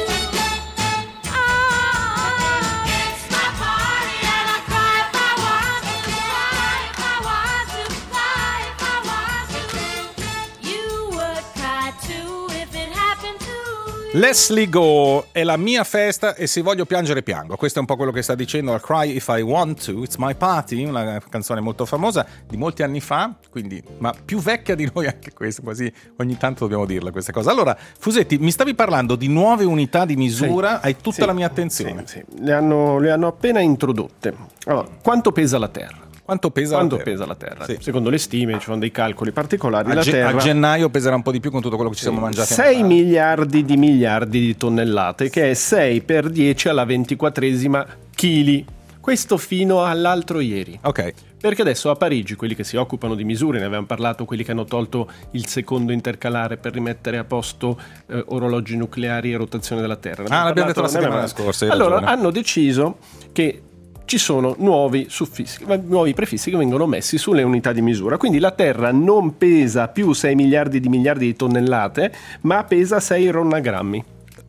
Oh, it's my party and I'll cry if I want to, cry if I want to, cry if I want to. You would cry too if it happened to you. Leslie Go è la mia festa e se voglio piangere piango. Questo è un po' quello che sta dicendo I'll Cry If I Want To, It's My Party, una canzone molto famosa di molti anni fa, quindi ma più vecchia di noi anche questa, quasi ogni tanto dobbiamo dirla questa cosa. Allora, Fusetti, mi stavi parlando di nuove unità di misura, Sì. hai tutta Sì. la mia attenzione. Sì, sì. Le hanno, le hanno appena introdotte. Allora, quanto pesa la Terra? Quanto pesa Quanto la Terra? pesa la Terra? Sì. Secondo le stime, ci sono dei calcoli particolari. A, la ge- Terra a gennaio peserà un po' di più con tutto quello che ci siamo mangiati. a sei Natale. miliardi di miliardi di tonnellate, che è sei per dieci alla ventiquattresima chili. Questo fino all'altro ieri. Ok. Perché adesso a Parigi, quelli che si occupano di misure, ne avevamo parlato, quelli che hanno tolto il secondo intercalare per rimettere a posto eh, orologi nucleari e rotazione della Terra. Ne Ah, l'abbiamo parlato- detto la ne settimana avevamo- scorsa, hai Allora, ragione. hanno deciso che ci sono nuovi suffissi, nuovi prefissi che vengono messi sulle unità di misura. Quindi la Terra non pesa più sei miliardi di miliardi di tonnellate, ma pesa sei ronnagrammi.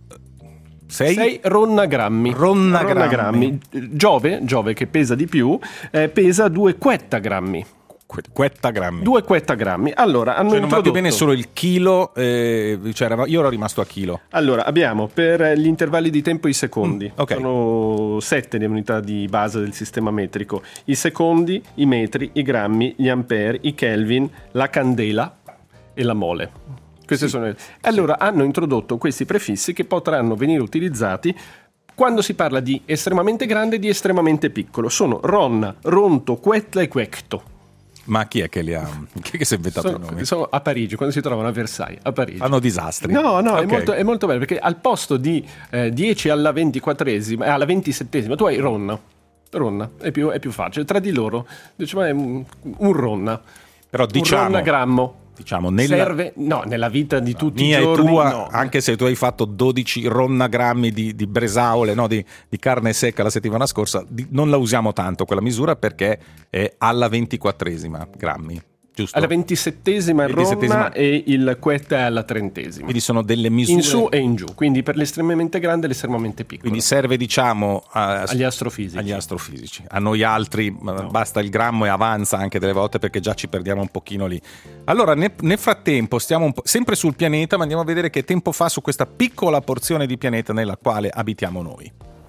Sei? sei ronnagrammi. Ronnagrammi. Giove, Giove che pesa di più, eh, pesa due quettagrammi. Que- Quettagrammi. Due quettagrammi. Allora, hanno Cioè non va più introdotto... bene solo il chilo, eh, cioè era- io ero rimasto a chilo. Allora, abbiamo per gli intervalli di tempo i secondi. Mm, ok. Sono sette le unità di base del sistema metrico. I secondi, i metri, i grammi, gli ampere, i kelvin, la candela e la mole. Queste sono le... Allora, hanno introdotto questi prefissi che potranno venire utilizzati quando si parla di estremamente grande e di estremamente piccolo. Sono ronna, ronto, quetla e quecto. Ma chi è che li ha? Chi è che si è inventato Sono, i nomi? sono a Parigi, quando si trovano a Versailles, a Parigi. Fanno disastri. No, no, è, Ok. molto, è molto bello perché al posto di eh, dieci alla ventiquattresima, eh, alla ventisettesima, tu hai ronna. Ronna, è più, è più facile. Tra di loro, dice, ma è un, un ronna. Però Un diciamo, ronnagrammo. diciamo nella... serve no nella vita di tutti mia i giorni e tua, no. Anche se tu hai fatto dodici ronnagrammi di, di bresaole, no? di, di carne secca la settimana scorsa, di, non la usiamo tanto quella misura perché è alla ventiquattresima grammi. Giusto? Alla ventisettesima in ventisettesima. Roma e il quetta è alla trentesima. Quindi sono delle misure in su e in giù, quindi per l'estremamente grande e l'estremamente piccolo. Quindi serve, diciamo, a, agli astrofisici. agli astrofisici. A noi altri no. Basta il grammo e avanza anche delle volte, perché già ci perdiamo un pochino lì. Allora, nel, nel frattempo stiamo un po' sempre sul pianeta, ma andiamo a vedere che tempo fa su questa piccola porzione di pianeta nella quale abitiamo noi.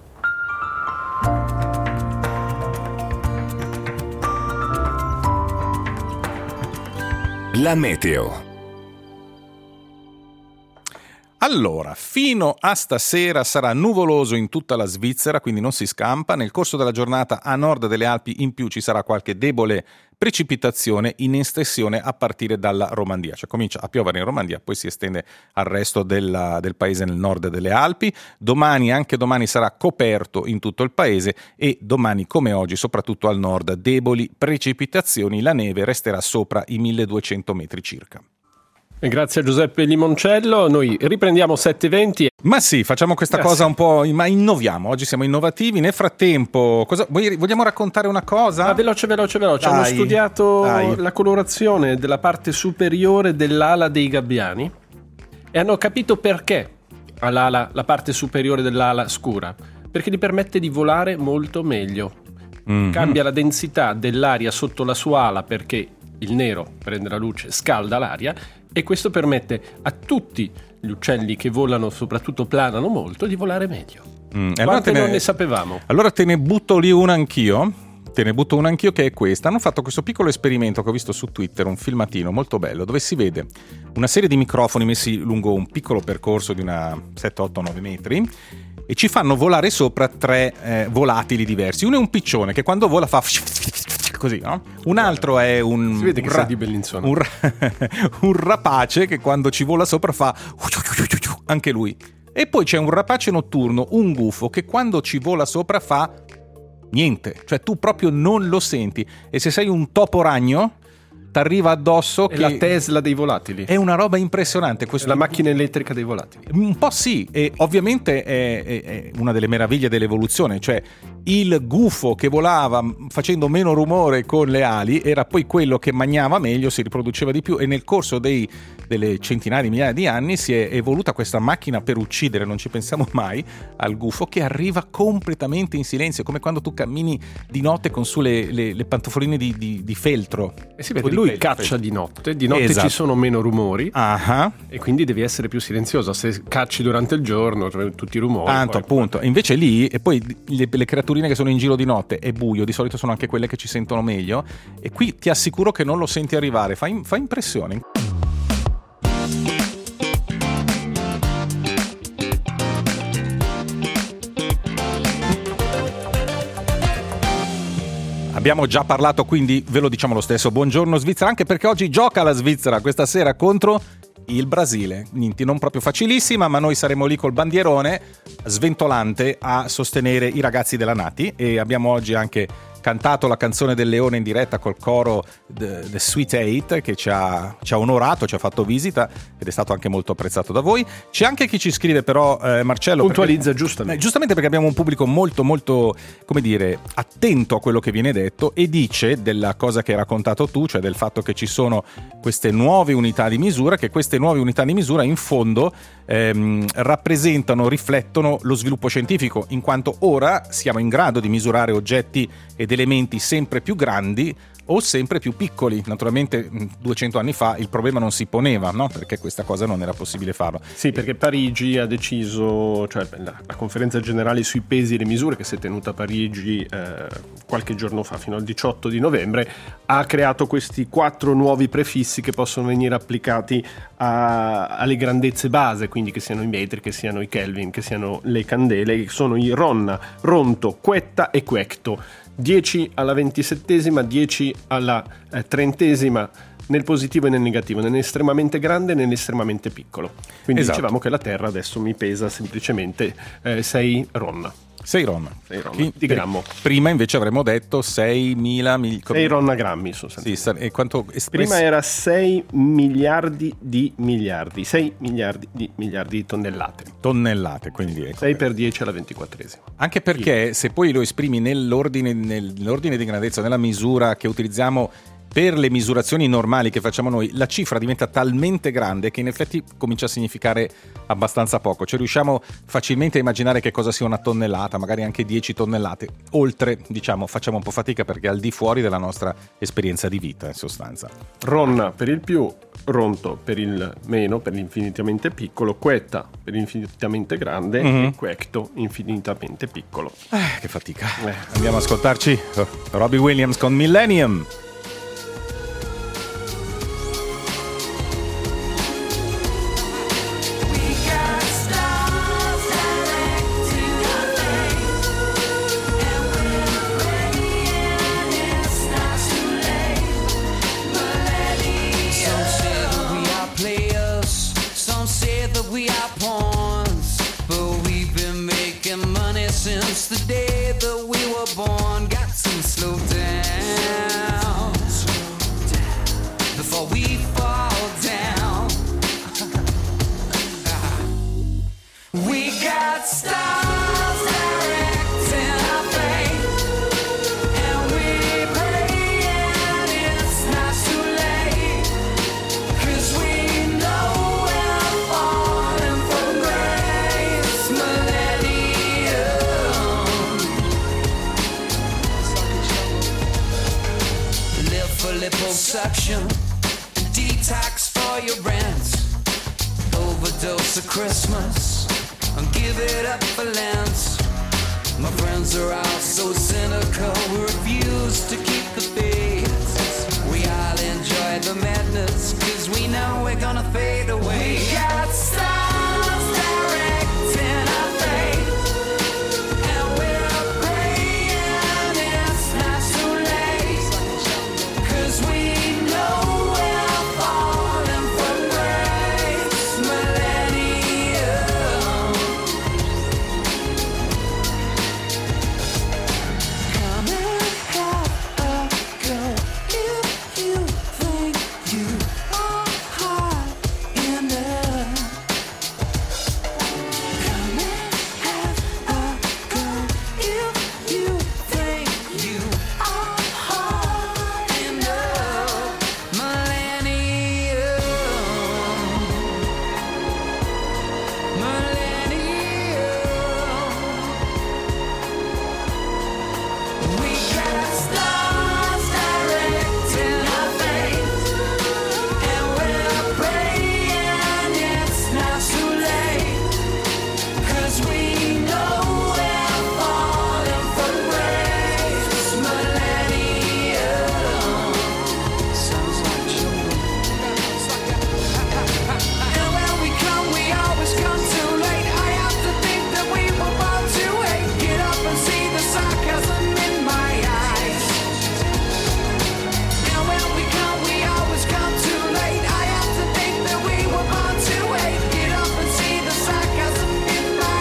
La meteo. Allora, fino a stasera sarà nuvoloso in tutta la Svizzera, quindi non si scampa. Nel corso della giornata a nord delle Alpi in più ci sarà qualche debole precipitazione in estensione a partire dalla Romandia. Cioè comincia a piovere in Romandia, poi si estende al resto della, del paese nel nord delle Alpi. Domani, anche domani, sarà coperto in tutto il paese e domani, come oggi, soprattutto al nord, deboli precipitazioni. La neve resterà sopra i milleduecento metri circa. E grazie a Giuseppe Limoncello, noi riprendiamo sette venti. Ma sì, facciamo questa Grazie. cosa un po', ma innoviamo, oggi siamo innovativi. Nel frattempo, cosa, vogliamo raccontare una cosa? Ah, veloce, veloce, veloce. Dai, Hanno studiato dai. la colorazione della parte superiore dell'ala dei gabbiani e hanno capito perché ha l'ala, la parte superiore dell'ala scura, perché gli permette di volare molto meglio. Mm-hmm. Cambia la densità dell'aria sotto la sua ala perché il nero prende la luce, scalda l'aria, e questo permette a tutti gli uccelli che volano, soprattutto planano molto, di volare meglio. Mm, Quante allora te ne, non ne sapevamo? Allora te ne butto lì una anch'io. Te ne butto una anch'io, che è questa. Hanno fatto questo piccolo esperimento che ho visto su Twitter, un filmatino molto bello, dove si vede una serie di microfoni messi lungo un piccolo percorso di una sette, otto, nove metri e ci fanno volare sopra tre eh, volatili diversi. Uno è un piccione che quando vola fa così, no? Un altro è un si vede che un, sa ra- di Bellinzona. un, ra- un rapace che quando ci vola sopra fa anche lui. E poi c'è un rapace notturno, un gufo, che quando ci vola sopra fa niente, cioè tu proprio non lo senti. E se sei un topo ragno t'arriva addosso è che la Tesla dei volatili, è una roba impressionante. Questo... è la macchina elettrica dei volatili. Un po' sì, e ovviamente è, è, è una delle meraviglie dell'evoluzione, cioè il gufo che volava facendo meno rumore con le ali era poi quello che mangiava meglio, si riproduceva di più, e nel corso dei, delle centinaia di migliaia di anni si è evoluta questa macchina per uccidere, non ci pensiamo mai al gufo, che arriva completamente in silenzio, come quando tu cammini di notte con su le, le, le pantofoline di, di, di feltro. E si vede, lui feltro, caccia feltro. di notte, di notte Esatto. Ci sono meno rumori, uh-huh. E quindi devi essere più silenzioso. Se cacci durante il giorno, cioè, tutti i rumori. Tanto, poi... appunto. Invece lì, e poi le, le creaturine che sono in giro di notte, è buio, di solito sono anche quelle che ci sentono meglio, e qui ti assicuro che non lo senti arrivare, fa, in, fa impressione. Abbiamo già parlato, quindi ve lo diciamo lo stesso. Buongiorno Svizzera, anche perché oggi gioca la Svizzera questa sera contro il Brasile. Niente, non proprio facilissima, ma noi saremo lì col bandierone sventolante a sostenere i ragazzi della Nati, e abbiamo oggi anche cantato la canzone del Leone in diretta col coro The, The Sweet Eight, che ci ha, ci ha onorato, ci ha fatto visita ed è stato anche molto apprezzato da voi. C'è anche chi ci scrive però, eh, Marcello, puntualizza perché, giustamente. Eh, giustamente perché abbiamo un pubblico molto molto, come dire, attento a quello che viene detto, e dice della cosa che hai raccontato tu, cioè del fatto che ci sono queste nuove unità di misura, che queste nuove unità di misura in fondo ehm, rappresentano, riflettono lo sviluppo scientifico, in quanto ora siamo in grado di misurare oggetti ed elementi sempre più grandi o sempre più piccoli. Naturalmente duecento anni fa il problema non si poneva, no? Perché questa cosa non era possibile farlo. Sì, perché Parigi ha deciso, cioè la, la conferenza generale sui pesi e le misure che si è tenuta a Parigi eh, qualche giorno fa, fino al diciotto di novembre, ha creato questi quattro nuovi prefissi che possono venire applicati a, alle grandezze base, quindi che siano i metri, che siano i Kelvin, che siano le candele, che sono i ronna, ronto, quetta e quecto. dieci alla ventisettesima, dieci alla eh, trentesima nel positivo e nel negativo, nell'estremamente grande e nell'estremamente piccolo. Quindi esatto. Dicevamo che la Terra adesso mi pesa semplicemente eh, sei ronna. sei ron. sei ron Chi- di grammo. Prima invece avremmo detto seimila mil... sei ronnagrammi sostanzialmente. Sì, sa- e quanto espress- Prima era sei miliardi di miliardi, sei miliardi di miliardi di tonnellate. tonnellate, quindi ecco. sei per dieci alla ventiquattresima. Anche perché se poi lo esprimi nell'ordine, nell'ordine di grandezza, nella misura che utilizziamo per le misurazioni normali che facciamo noi, la cifra diventa talmente grande che in effetti comincia a significare abbastanza poco. Cioè riusciamo facilmente a immaginare che cosa sia una tonnellata, magari anche dieci tonnellate. Oltre, diciamo, facciamo un po' fatica perché è al di fuori della nostra esperienza di vita, in sostanza. Ronna per il più, ronto per il meno, per l'infinitamente piccolo, quetta per l'infinitamente grande Mhm. e quecto infinitamente piccolo. Eh, che fatica. Eh. Andiamo a ascoltarci Robbie Williams con Millennium. Since the day that we were born, got to slow down before we fall down. We got stars directing our fate, and we pray and it's not too late, 'cause we know we're falling from grace. Millennium. Live for liposuction, detox for your rent, overdose of Christmas, and give it up for Lent. My friends are all so cynical, we refuse to keep the faith. We all enjoy the madness, 'cause we know we're gonna fade away. We got stars directing our fate, and we're praying it's not too late, 'cause we know we're falling from grace. Millennium. Come and have a go if you think you are hot enough. Come and have a go if you think you are hot enough. Millennium. Millennium. We got stars directing our fate, and we're praying it's not too late, 'cause we know we're falling from grace. Millennium. Sounds like jungle. And when we come, we always come too late. I have to think that we were born to hate. Get up and see the sarcasm in my eyes. And when we come, we always come too late. I have to think that we were born to hate. Get up and see the sarcasm in my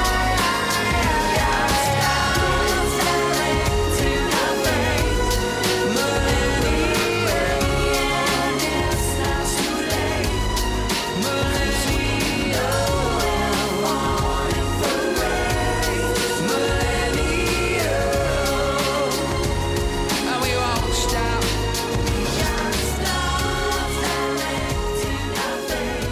eyes. Stars directing our fate. Millennium. It's not too late. Millennium. We're falling from grace. Millennium. And we won't stop. We got stars directing our fate.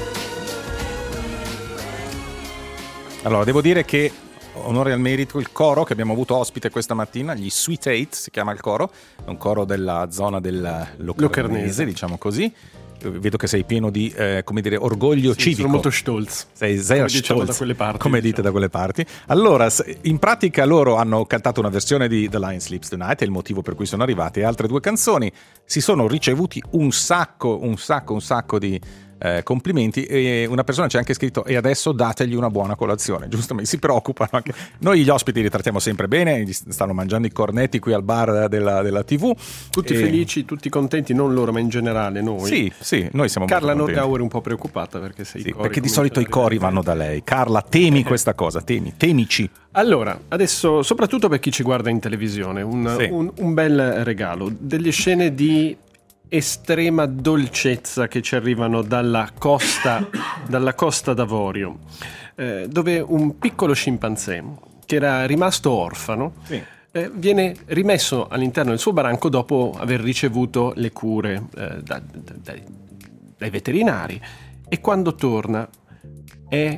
Allora, devo dire che onore al merito il coro che abbiamo avuto ospite questa mattina, gli Sweet Eight si chiama il coro, è un coro della zona del Locarnese, Locarnese. diciamo così. Vedo che sei pieno di, eh, come dire, orgoglio Sì, civico. sono molto stolz. Sei sehr Come diciamo stolz, da quelle parti, come dite diciamo. da quelle parti. Allora, s- in pratica loro hanno cantato una versione di The Lion Sleeps Tonight, è il motivo per cui sono arrivati, e altre due canzoni. Si sono ricevuti un sacco, un sacco, un sacco di eh, complimenti. E una persona ci ha anche scritto: e adesso dategli una buona colazione. Giustamente, si preoccupano anche. Noi gli ospiti li trattiamo sempre bene, gli stanno mangiando i cornetti qui al bar della, della tivù. Tutti e... felici, tutti contenti, non loro ma in generale noi. Sì, sì, noi siamo Carla molto contenti. Nordauer è un po' preoccupata perché sei sì, perché di solito i cori vanno da lei. Carla, temi questa cosa, temi, temici. Allora, adesso, soprattutto per chi ci guarda in televisione, un, Sì. un, un bel regalo, delle scene di estrema dolcezza che ci arrivano dalla costa, dalla Costa d'Avorio, eh, dove un piccolo scimpanzé che era rimasto orfano Sì. eh, viene rimesso all'interno del suo branco dopo aver ricevuto le cure eh, da- da- dai, dai veterinari, e quando torna è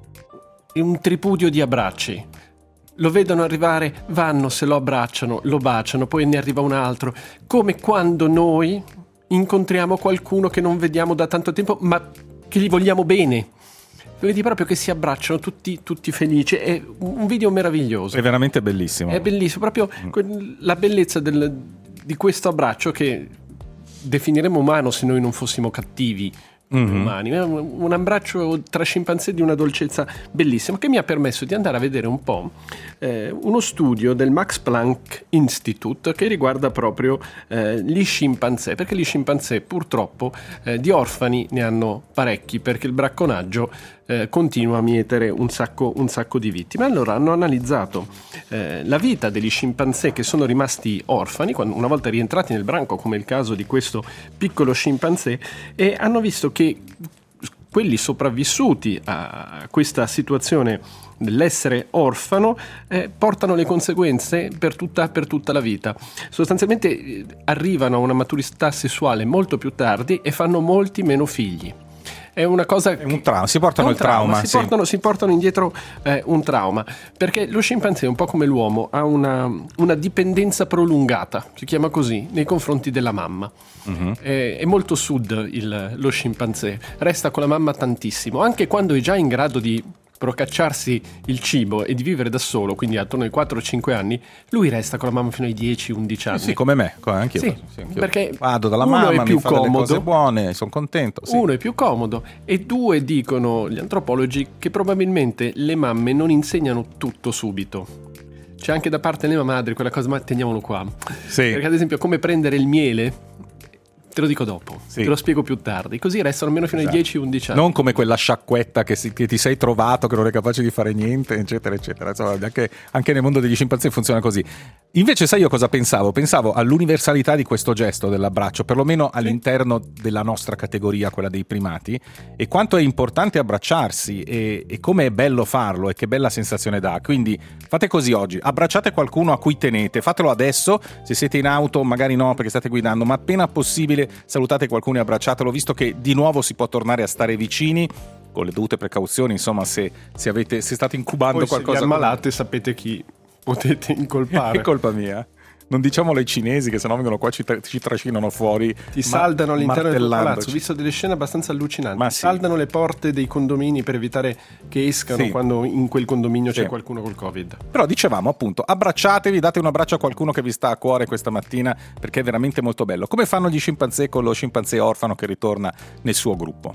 un tripudio di abbracci. Lo vedono arrivare, vanno, se lo abbracciano, lo baciano, poi ne arriva un altro, come quando noi incontriamo qualcuno che non vediamo da tanto tempo ma che gli vogliamo bene. Vedi proprio che si abbracciano tutti, tutti felici. È un video meraviglioso. È veramente bellissimo. È bellissimo, proprio que- la bellezza del- di questo abbraccio che definiremo umano se noi non fossimo cattivi Mhm. umani. È un un abbraccio tra scimpanzé di una dolcezza bellissima, che mi ha permesso di andare a vedere un po' eh, uno studio del Max Planck Institute che riguarda proprio eh, gli scimpanzé, perché gli scimpanzé purtroppo eh, di orfani ne hanno parecchi, perché il bracconaggio eh, continua a mietere un sacco, un sacco di vittime. Allora hanno analizzato eh, la vita degli scimpanzé che sono rimasti orfani quando, una volta rientrati nel branco, come il caso di questo piccolo scimpanzé, e hanno visto che quelli sopravvissuti a questa situazione dell'essere orfano eh, portano le conseguenze per tutta, per tutta la vita. Sostanzialmente eh, arrivano a una maturità sessuale molto più tardi e fanno molti meno figli. È una cosa È un trauma, si portano è un il trauma, si, sì. portano, si portano indietro eh, un trauma, perché lo scimpanzé, un po' come l'uomo, ha una, una dipendenza prolungata, si chiama così, nei confronti della mamma. Mhm. È, è molto sud il- lo scimpanzé, resta con la mamma tantissimo, anche quando è già in grado di procacciarsi il cibo e di vivere da solo, quindi attorno ai quattro cinque anni, lui resta con la mamma fino ai dieci undici anni. Sì, come me, come anch'io. Sì, Sì, anch'io. perché vado dalla uno mamma, è più mi fa delle comodo. cose buone, sono contento. Sì. Uno è più comodo e due, dicono gli antropologi, che probabilmente le mamme non insegnano tutto subito. C'è anche da parte delle madri quella cosa, ma teniamolo qua. Sì. Perché ad esempio come prendere il miele, te lo dico dopo, Sì. te lo spiego più tardi, così restano almeno fino Esatto. ai dieci undici anni. Non come quella sciacquetta che, si- che ti sei trovato, che non è capace di fare niente, eccetera, eccetera. Insomma, anche, anche nel mondo degli scimpanzé funziona così. Invece, sai io cosa pensavo? Pensavo all'universalità di questo gesto dell'abbraccio, perlomeno all'interno della nostra categoria, quella dei primati, e quanto è importante abbracciarsi e, e come è bello farlo e che bella sensazione dà. Quindi fate così oggi, abbracciate qualcuno a cui tenete, fatelo adesso, se siete in auto magari no perché state guidando, ma appena possibile salutate qualcuno e abbracciatelo, visto che di nuovo si può tornare a stare vicini con le dovute precauzioni, insomma, se, se, avete, se state incubando Poi qualcosa. se vi ammalate sapete chi potete incolpare. È colpa mia. Non diciamolo ai cinesi che sennò vengono qua e ci, tra- ci trascinano fuori. Ti saldano ma- all'interno del tuo palazzo. Ho martellandoci. visto delle scene abbastanza allucinanti. Ma sì. Saldano le porte dei condomini per evitare che escano Sì. quando in quel condominio Sì. c'è qualcuno col Covid. Però dicevamo appunto, abbracciatevi, date un abbraccio a qualcuno che vi sta a cuore questa mattina, perché è veramente molto bello. Come fanno gli scimpanzé con lo scimpanzé orfano che ritorna nel suo gruppo.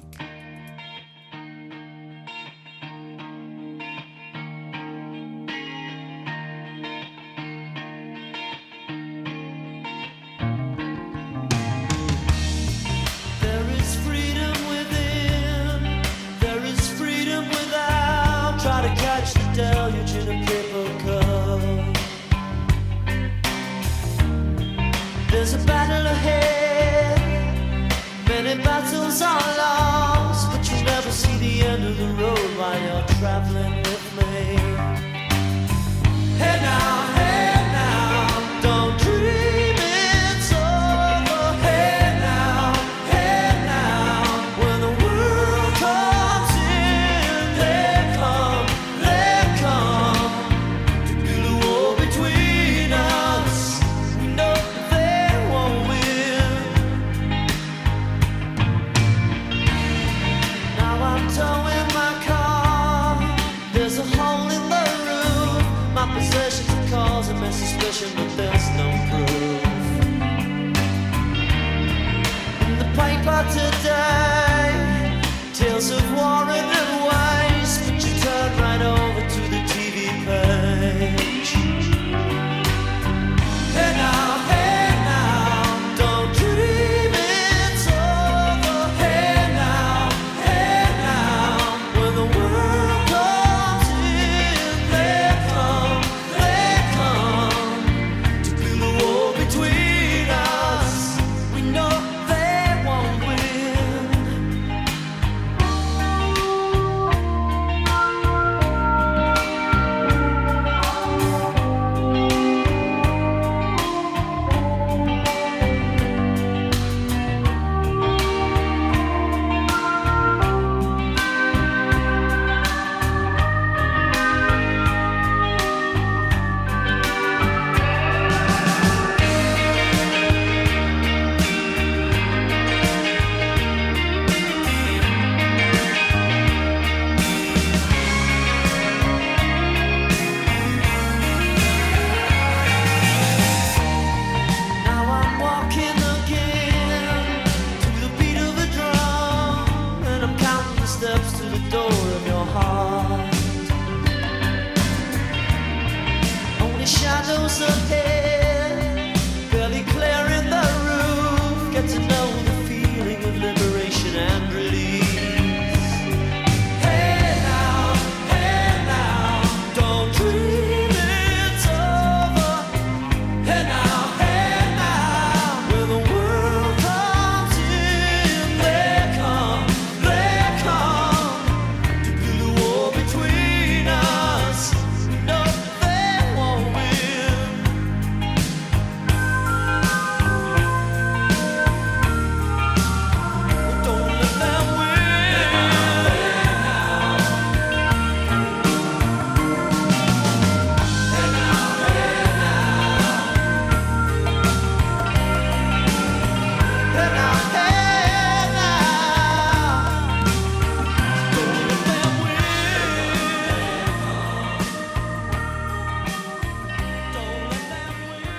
There is freedom within, there is freedom without. Try to catch the deluge in a paper cup. There's a battle ahead, many battles are lost, but you never see the end of the road while you're traveling with me. Hey now, hey now, don't dream it's over. Hey now, hey now, when the world comes in, they come, they come to build a wall between us. We know they won't win. Now I'm towing my car. There's a hole in the roof. My possessions are causing me suspicion, but there's no proof. In the paper today, tales of war and wise, but you turn right over to the T V page. Hey now, hey now, don't dream it's over. Hey now, hey now, when the world comes in, they come, they come to build a wall between us. We know they won't win. Now I'm walking again to the beat of a drum, and I'm counting the steps to the door of your heart. Only shadows ahead, barely clearing the roof. Get to know the feeling of liberation and release. Hey now, hey now, don't dream it's over. Hey now, hey now, when the world comes in, they come, they come to build a wall between us. No, they won't win. Don't let them win. Hey now, hey now, don't let them win. Don't let them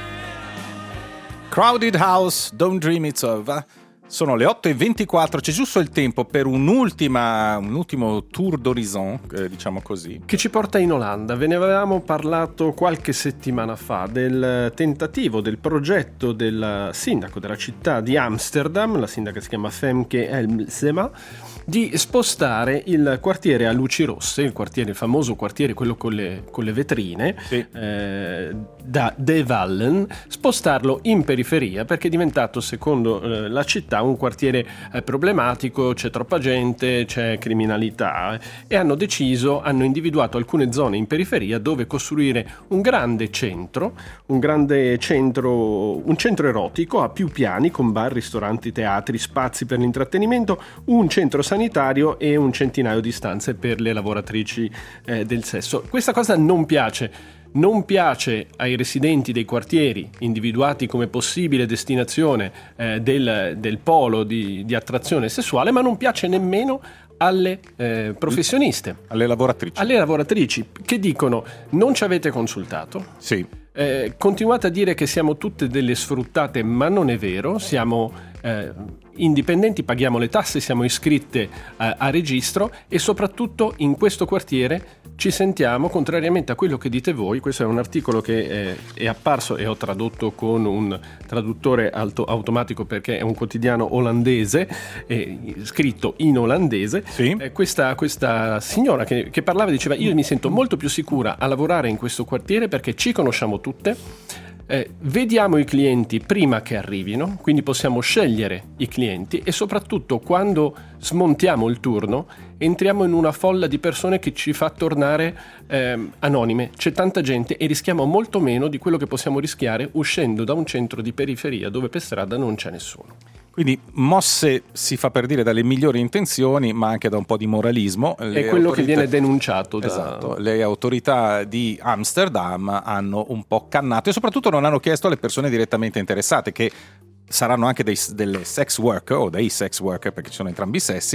win. Crowded House, Don't Dream It's Over. Sono le otto e ventiquattro, c'è giusto il tempo per un'ultima, un ultimo tour d'horizon, eh, diciamo così. Che ci porta in Olanda. Ve ne avevamo parlato qualche settimana fa del tentativo, del progetto del sindaco della città di Amsterdam, la sindaca si chiama Femke Halsema, di spostare il quartiere a luci rosse, il quartiere, il famoso quartiere, quello con le, con le vetrine, Sì. eh, da De Wallen, spostarlo in periferia perché è diventato, secondo eh, la città, un quartiere eh, problematico, c'è troppa gente, c'è criminalità, e hanno deciso, hanno individuato alcune zone in periferia dove costruire un grande centro, un grande centro, un centro erotico a più piani con bar, ristoranti, teatri, spazi per l'intrattenimento, un centro sanitario e un centinaio di stanze per le lavoratrici eh, del sesso. Questa cosa non piace. Non piace ai residenti dei quartieri individuati come possibile destinazione eh, del, del polo di, di attrazione sessuale, ma non piace nemmeno alle eh, professioniste, alle lavoratrici. alle lavoratrici che dicono: non ci avete consultato, Sì. eh, continuate a dire che siamo tutte delle sfruttate, ma non è vero, siamo eh, indipendenti, paghiamo le tasse, siamo iscritte eh, a registro, e soprattutto in questo quartiere ci sentiamo, contrariamente a quello che dite voi. Questo è un articolo che è, è apparso, e ho tradotto con un traduttore alto, automatico perché è un quotidiano olandese, eh, scritto in olandese. Sì. Eh, questa, questa signora che, che parlava diceva: io mi sento molto più sicura a lavorare in questo quartiere perché ci conosciamo tutte, Eh, vediamo i clienti prima che arrivino, quindi possiamo scegliere i clienti, e soprattutto quando smontiamo il turno entriamo in una folla di persone che ci fa tornare eh, anonime. C'è tanta gente e rischiamo molto meno di quello che possiamo rischiare uscendo da un centro di periferia dove per strada non c'è nessuno. Quindi mosse, si fa per dire, dalle migliori intenzioni, ma anche da un po' di moralismo. Le è quello autorità... che viene denunciato da... Esatto, le autorità di Amsterdam hanno un po' cannato, e soprattutto non hanno chiesto alle persone direttamente interessate, che saranno anche dei, delle sex worker o dei sex worker, perché ci sono entrambi i sessi,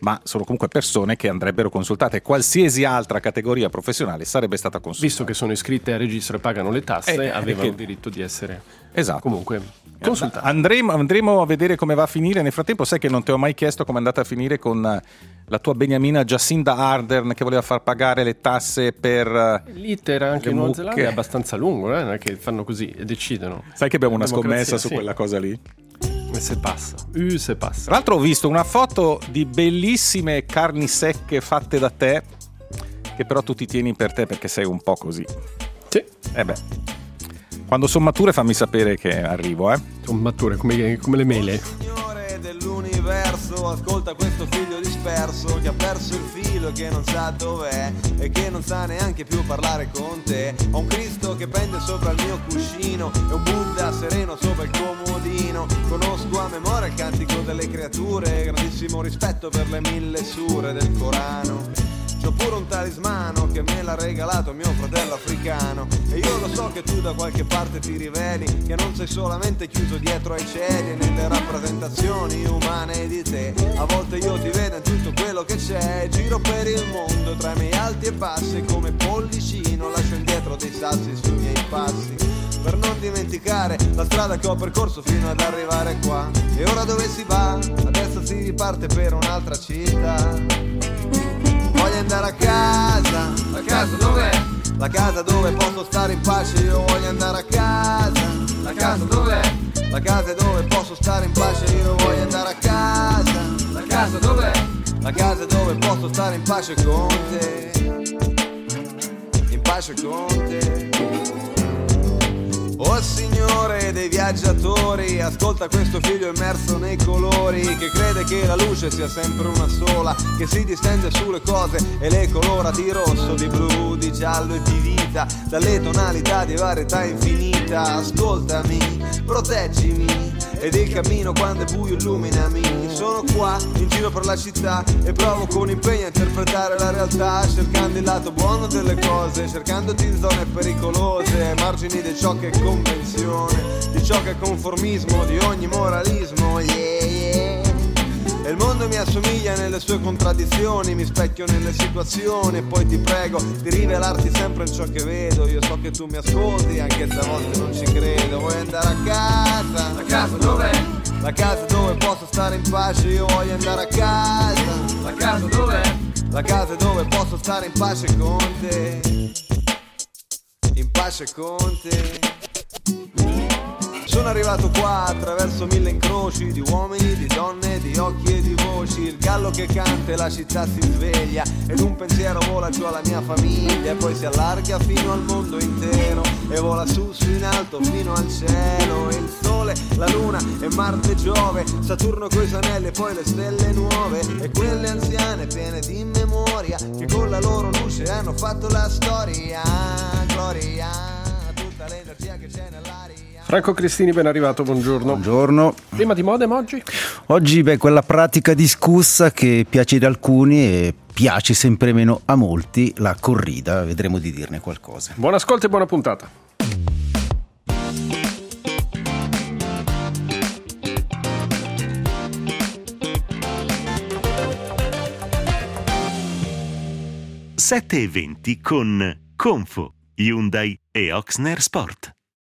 ma sono comunque persone che andrebbero consultate. Qualsiasi altra categoria professionale sarebbe stata consultata. Visto che sono iscritte al registro e pagano le tasse, Eh, avevano il perché- diritto di essere Esatto. comunque consultate. Andremo, andremo a vedere come va a finire. Nel frattempo, sai che non ti ho mai chiesto come è andata a finire con eh, la tua beniamina Jacinda Ardern, che voleva far pagare le tasse per eh, L'iter anche le in Nuova mucche. Zelanda è abbastanza lungo, eh? Non è che fanno così e decidono. Sai che abbiamo una Democrazia, scommessa su sì. quella cosa lì? E se passa, uh, se passa. Tra l'altro ho visto una foto di bellissime carni secche fatte da te, che però tu ti tieni per te perché sei un po' così. Sì. Eh beh, quando sono mature fammi sapere che arrivo, eh. Sono mature come, come le mele. Signore dell'universo, ascolta questo figlio disperso che ha perso il filo e che non sa dov'è e che non sa neanche più parlare con te. Ho un Cristo che pende sopra il mio cuscino e un Buddha sereno sopra il comodino. Conosco a memoria il cantico delle creature, grandissimo rispetto per le mille sure del Corano. C'ho pure un talismano che me l'ha regalato mio fratello africano. E io lo so che tu da qualche parte ti riveli, che non sei solamente chiuso dietro ai cieli e nelle rappresentazioni umane di te. A volte io ti vedo in tutto quello che c'è, giro per il mondo tra i miei alti e bassi, come pollicino lascio indietro dei sassi sui miei passi, per non dimenticare la strada che ho percorso fino ad arrivare qua. E ora dove si va? Adesso si riparte per un'altra città. Voglio andare a casa. La casa dov'è? La casa dove posso stare in pace. Io voglio andare a casa. La casa dov'è? La casa è dove posso stare in pace. Io voglio andare a casa. La casa dov'è? La casa è dove posso stare in pace con te. In pace con te. Oh Signore dei viaggiatori, ascolta questo figlio immerso nei colori, che crede che la luce sia sempre una sola, che si distende sulle cose e le colora di rosso, di blu, di giallo e di vita, dalle tonalità di varietà infinita. Ascoltami, proteggimi, ed il cammino quando è buio illuminami. Sono qua in giro per la città e provo con impegno a interpretare la realtà, cercando il lato buono delle cose, cercandoti in zone pericolose, margini di ciò che è convenzione, di ciò che è conformismo, di ogni moralismo. Yeah, yeah. E il mondo mi assomiglia nelle sue contraddizioni, mi specchio nelle situazioni e poi ti prego di rivelarti sempre in ciò che vedo. Io so che tu mi ascolti anche se a volte non ci credo. Vuoi andare a casa? La casa dov'è? La casa dove posso stare in pace. Io voglio andare a casa. La casa dov'è? La casa dove posso stare in pace con te. In pace con te. Sono arrivato qua attraverso mille incroci di uomini, di donne, di occhi e di voci. Il gallo che canta e la città si sveglia, ed un pensiero vola giù alla mia famiglia, e poi si allarga fino al mondo intero e vola su su in alto fino al cielo. Il sole, la luna e Marte e Giove, Saturno coi suoi anelli e poi le stelle nuove, e quelle anziane piene di memoria che con la loro luce hanno fatto la storia. Gloria a tutta l'energia che c'è nell'aria. Franco Cristini, ben arrivato, buongiorno. Buongiorno. Tema di Modem oggi? Oggi, beh, quella pratica discussa che piace ad alcuni e piace sempre meno a molti, la corrida, vedremo di dirne qualcosa. Buon ascolto e buona puntata. sette e venti con Confo, Hyundai e Oxner Sport.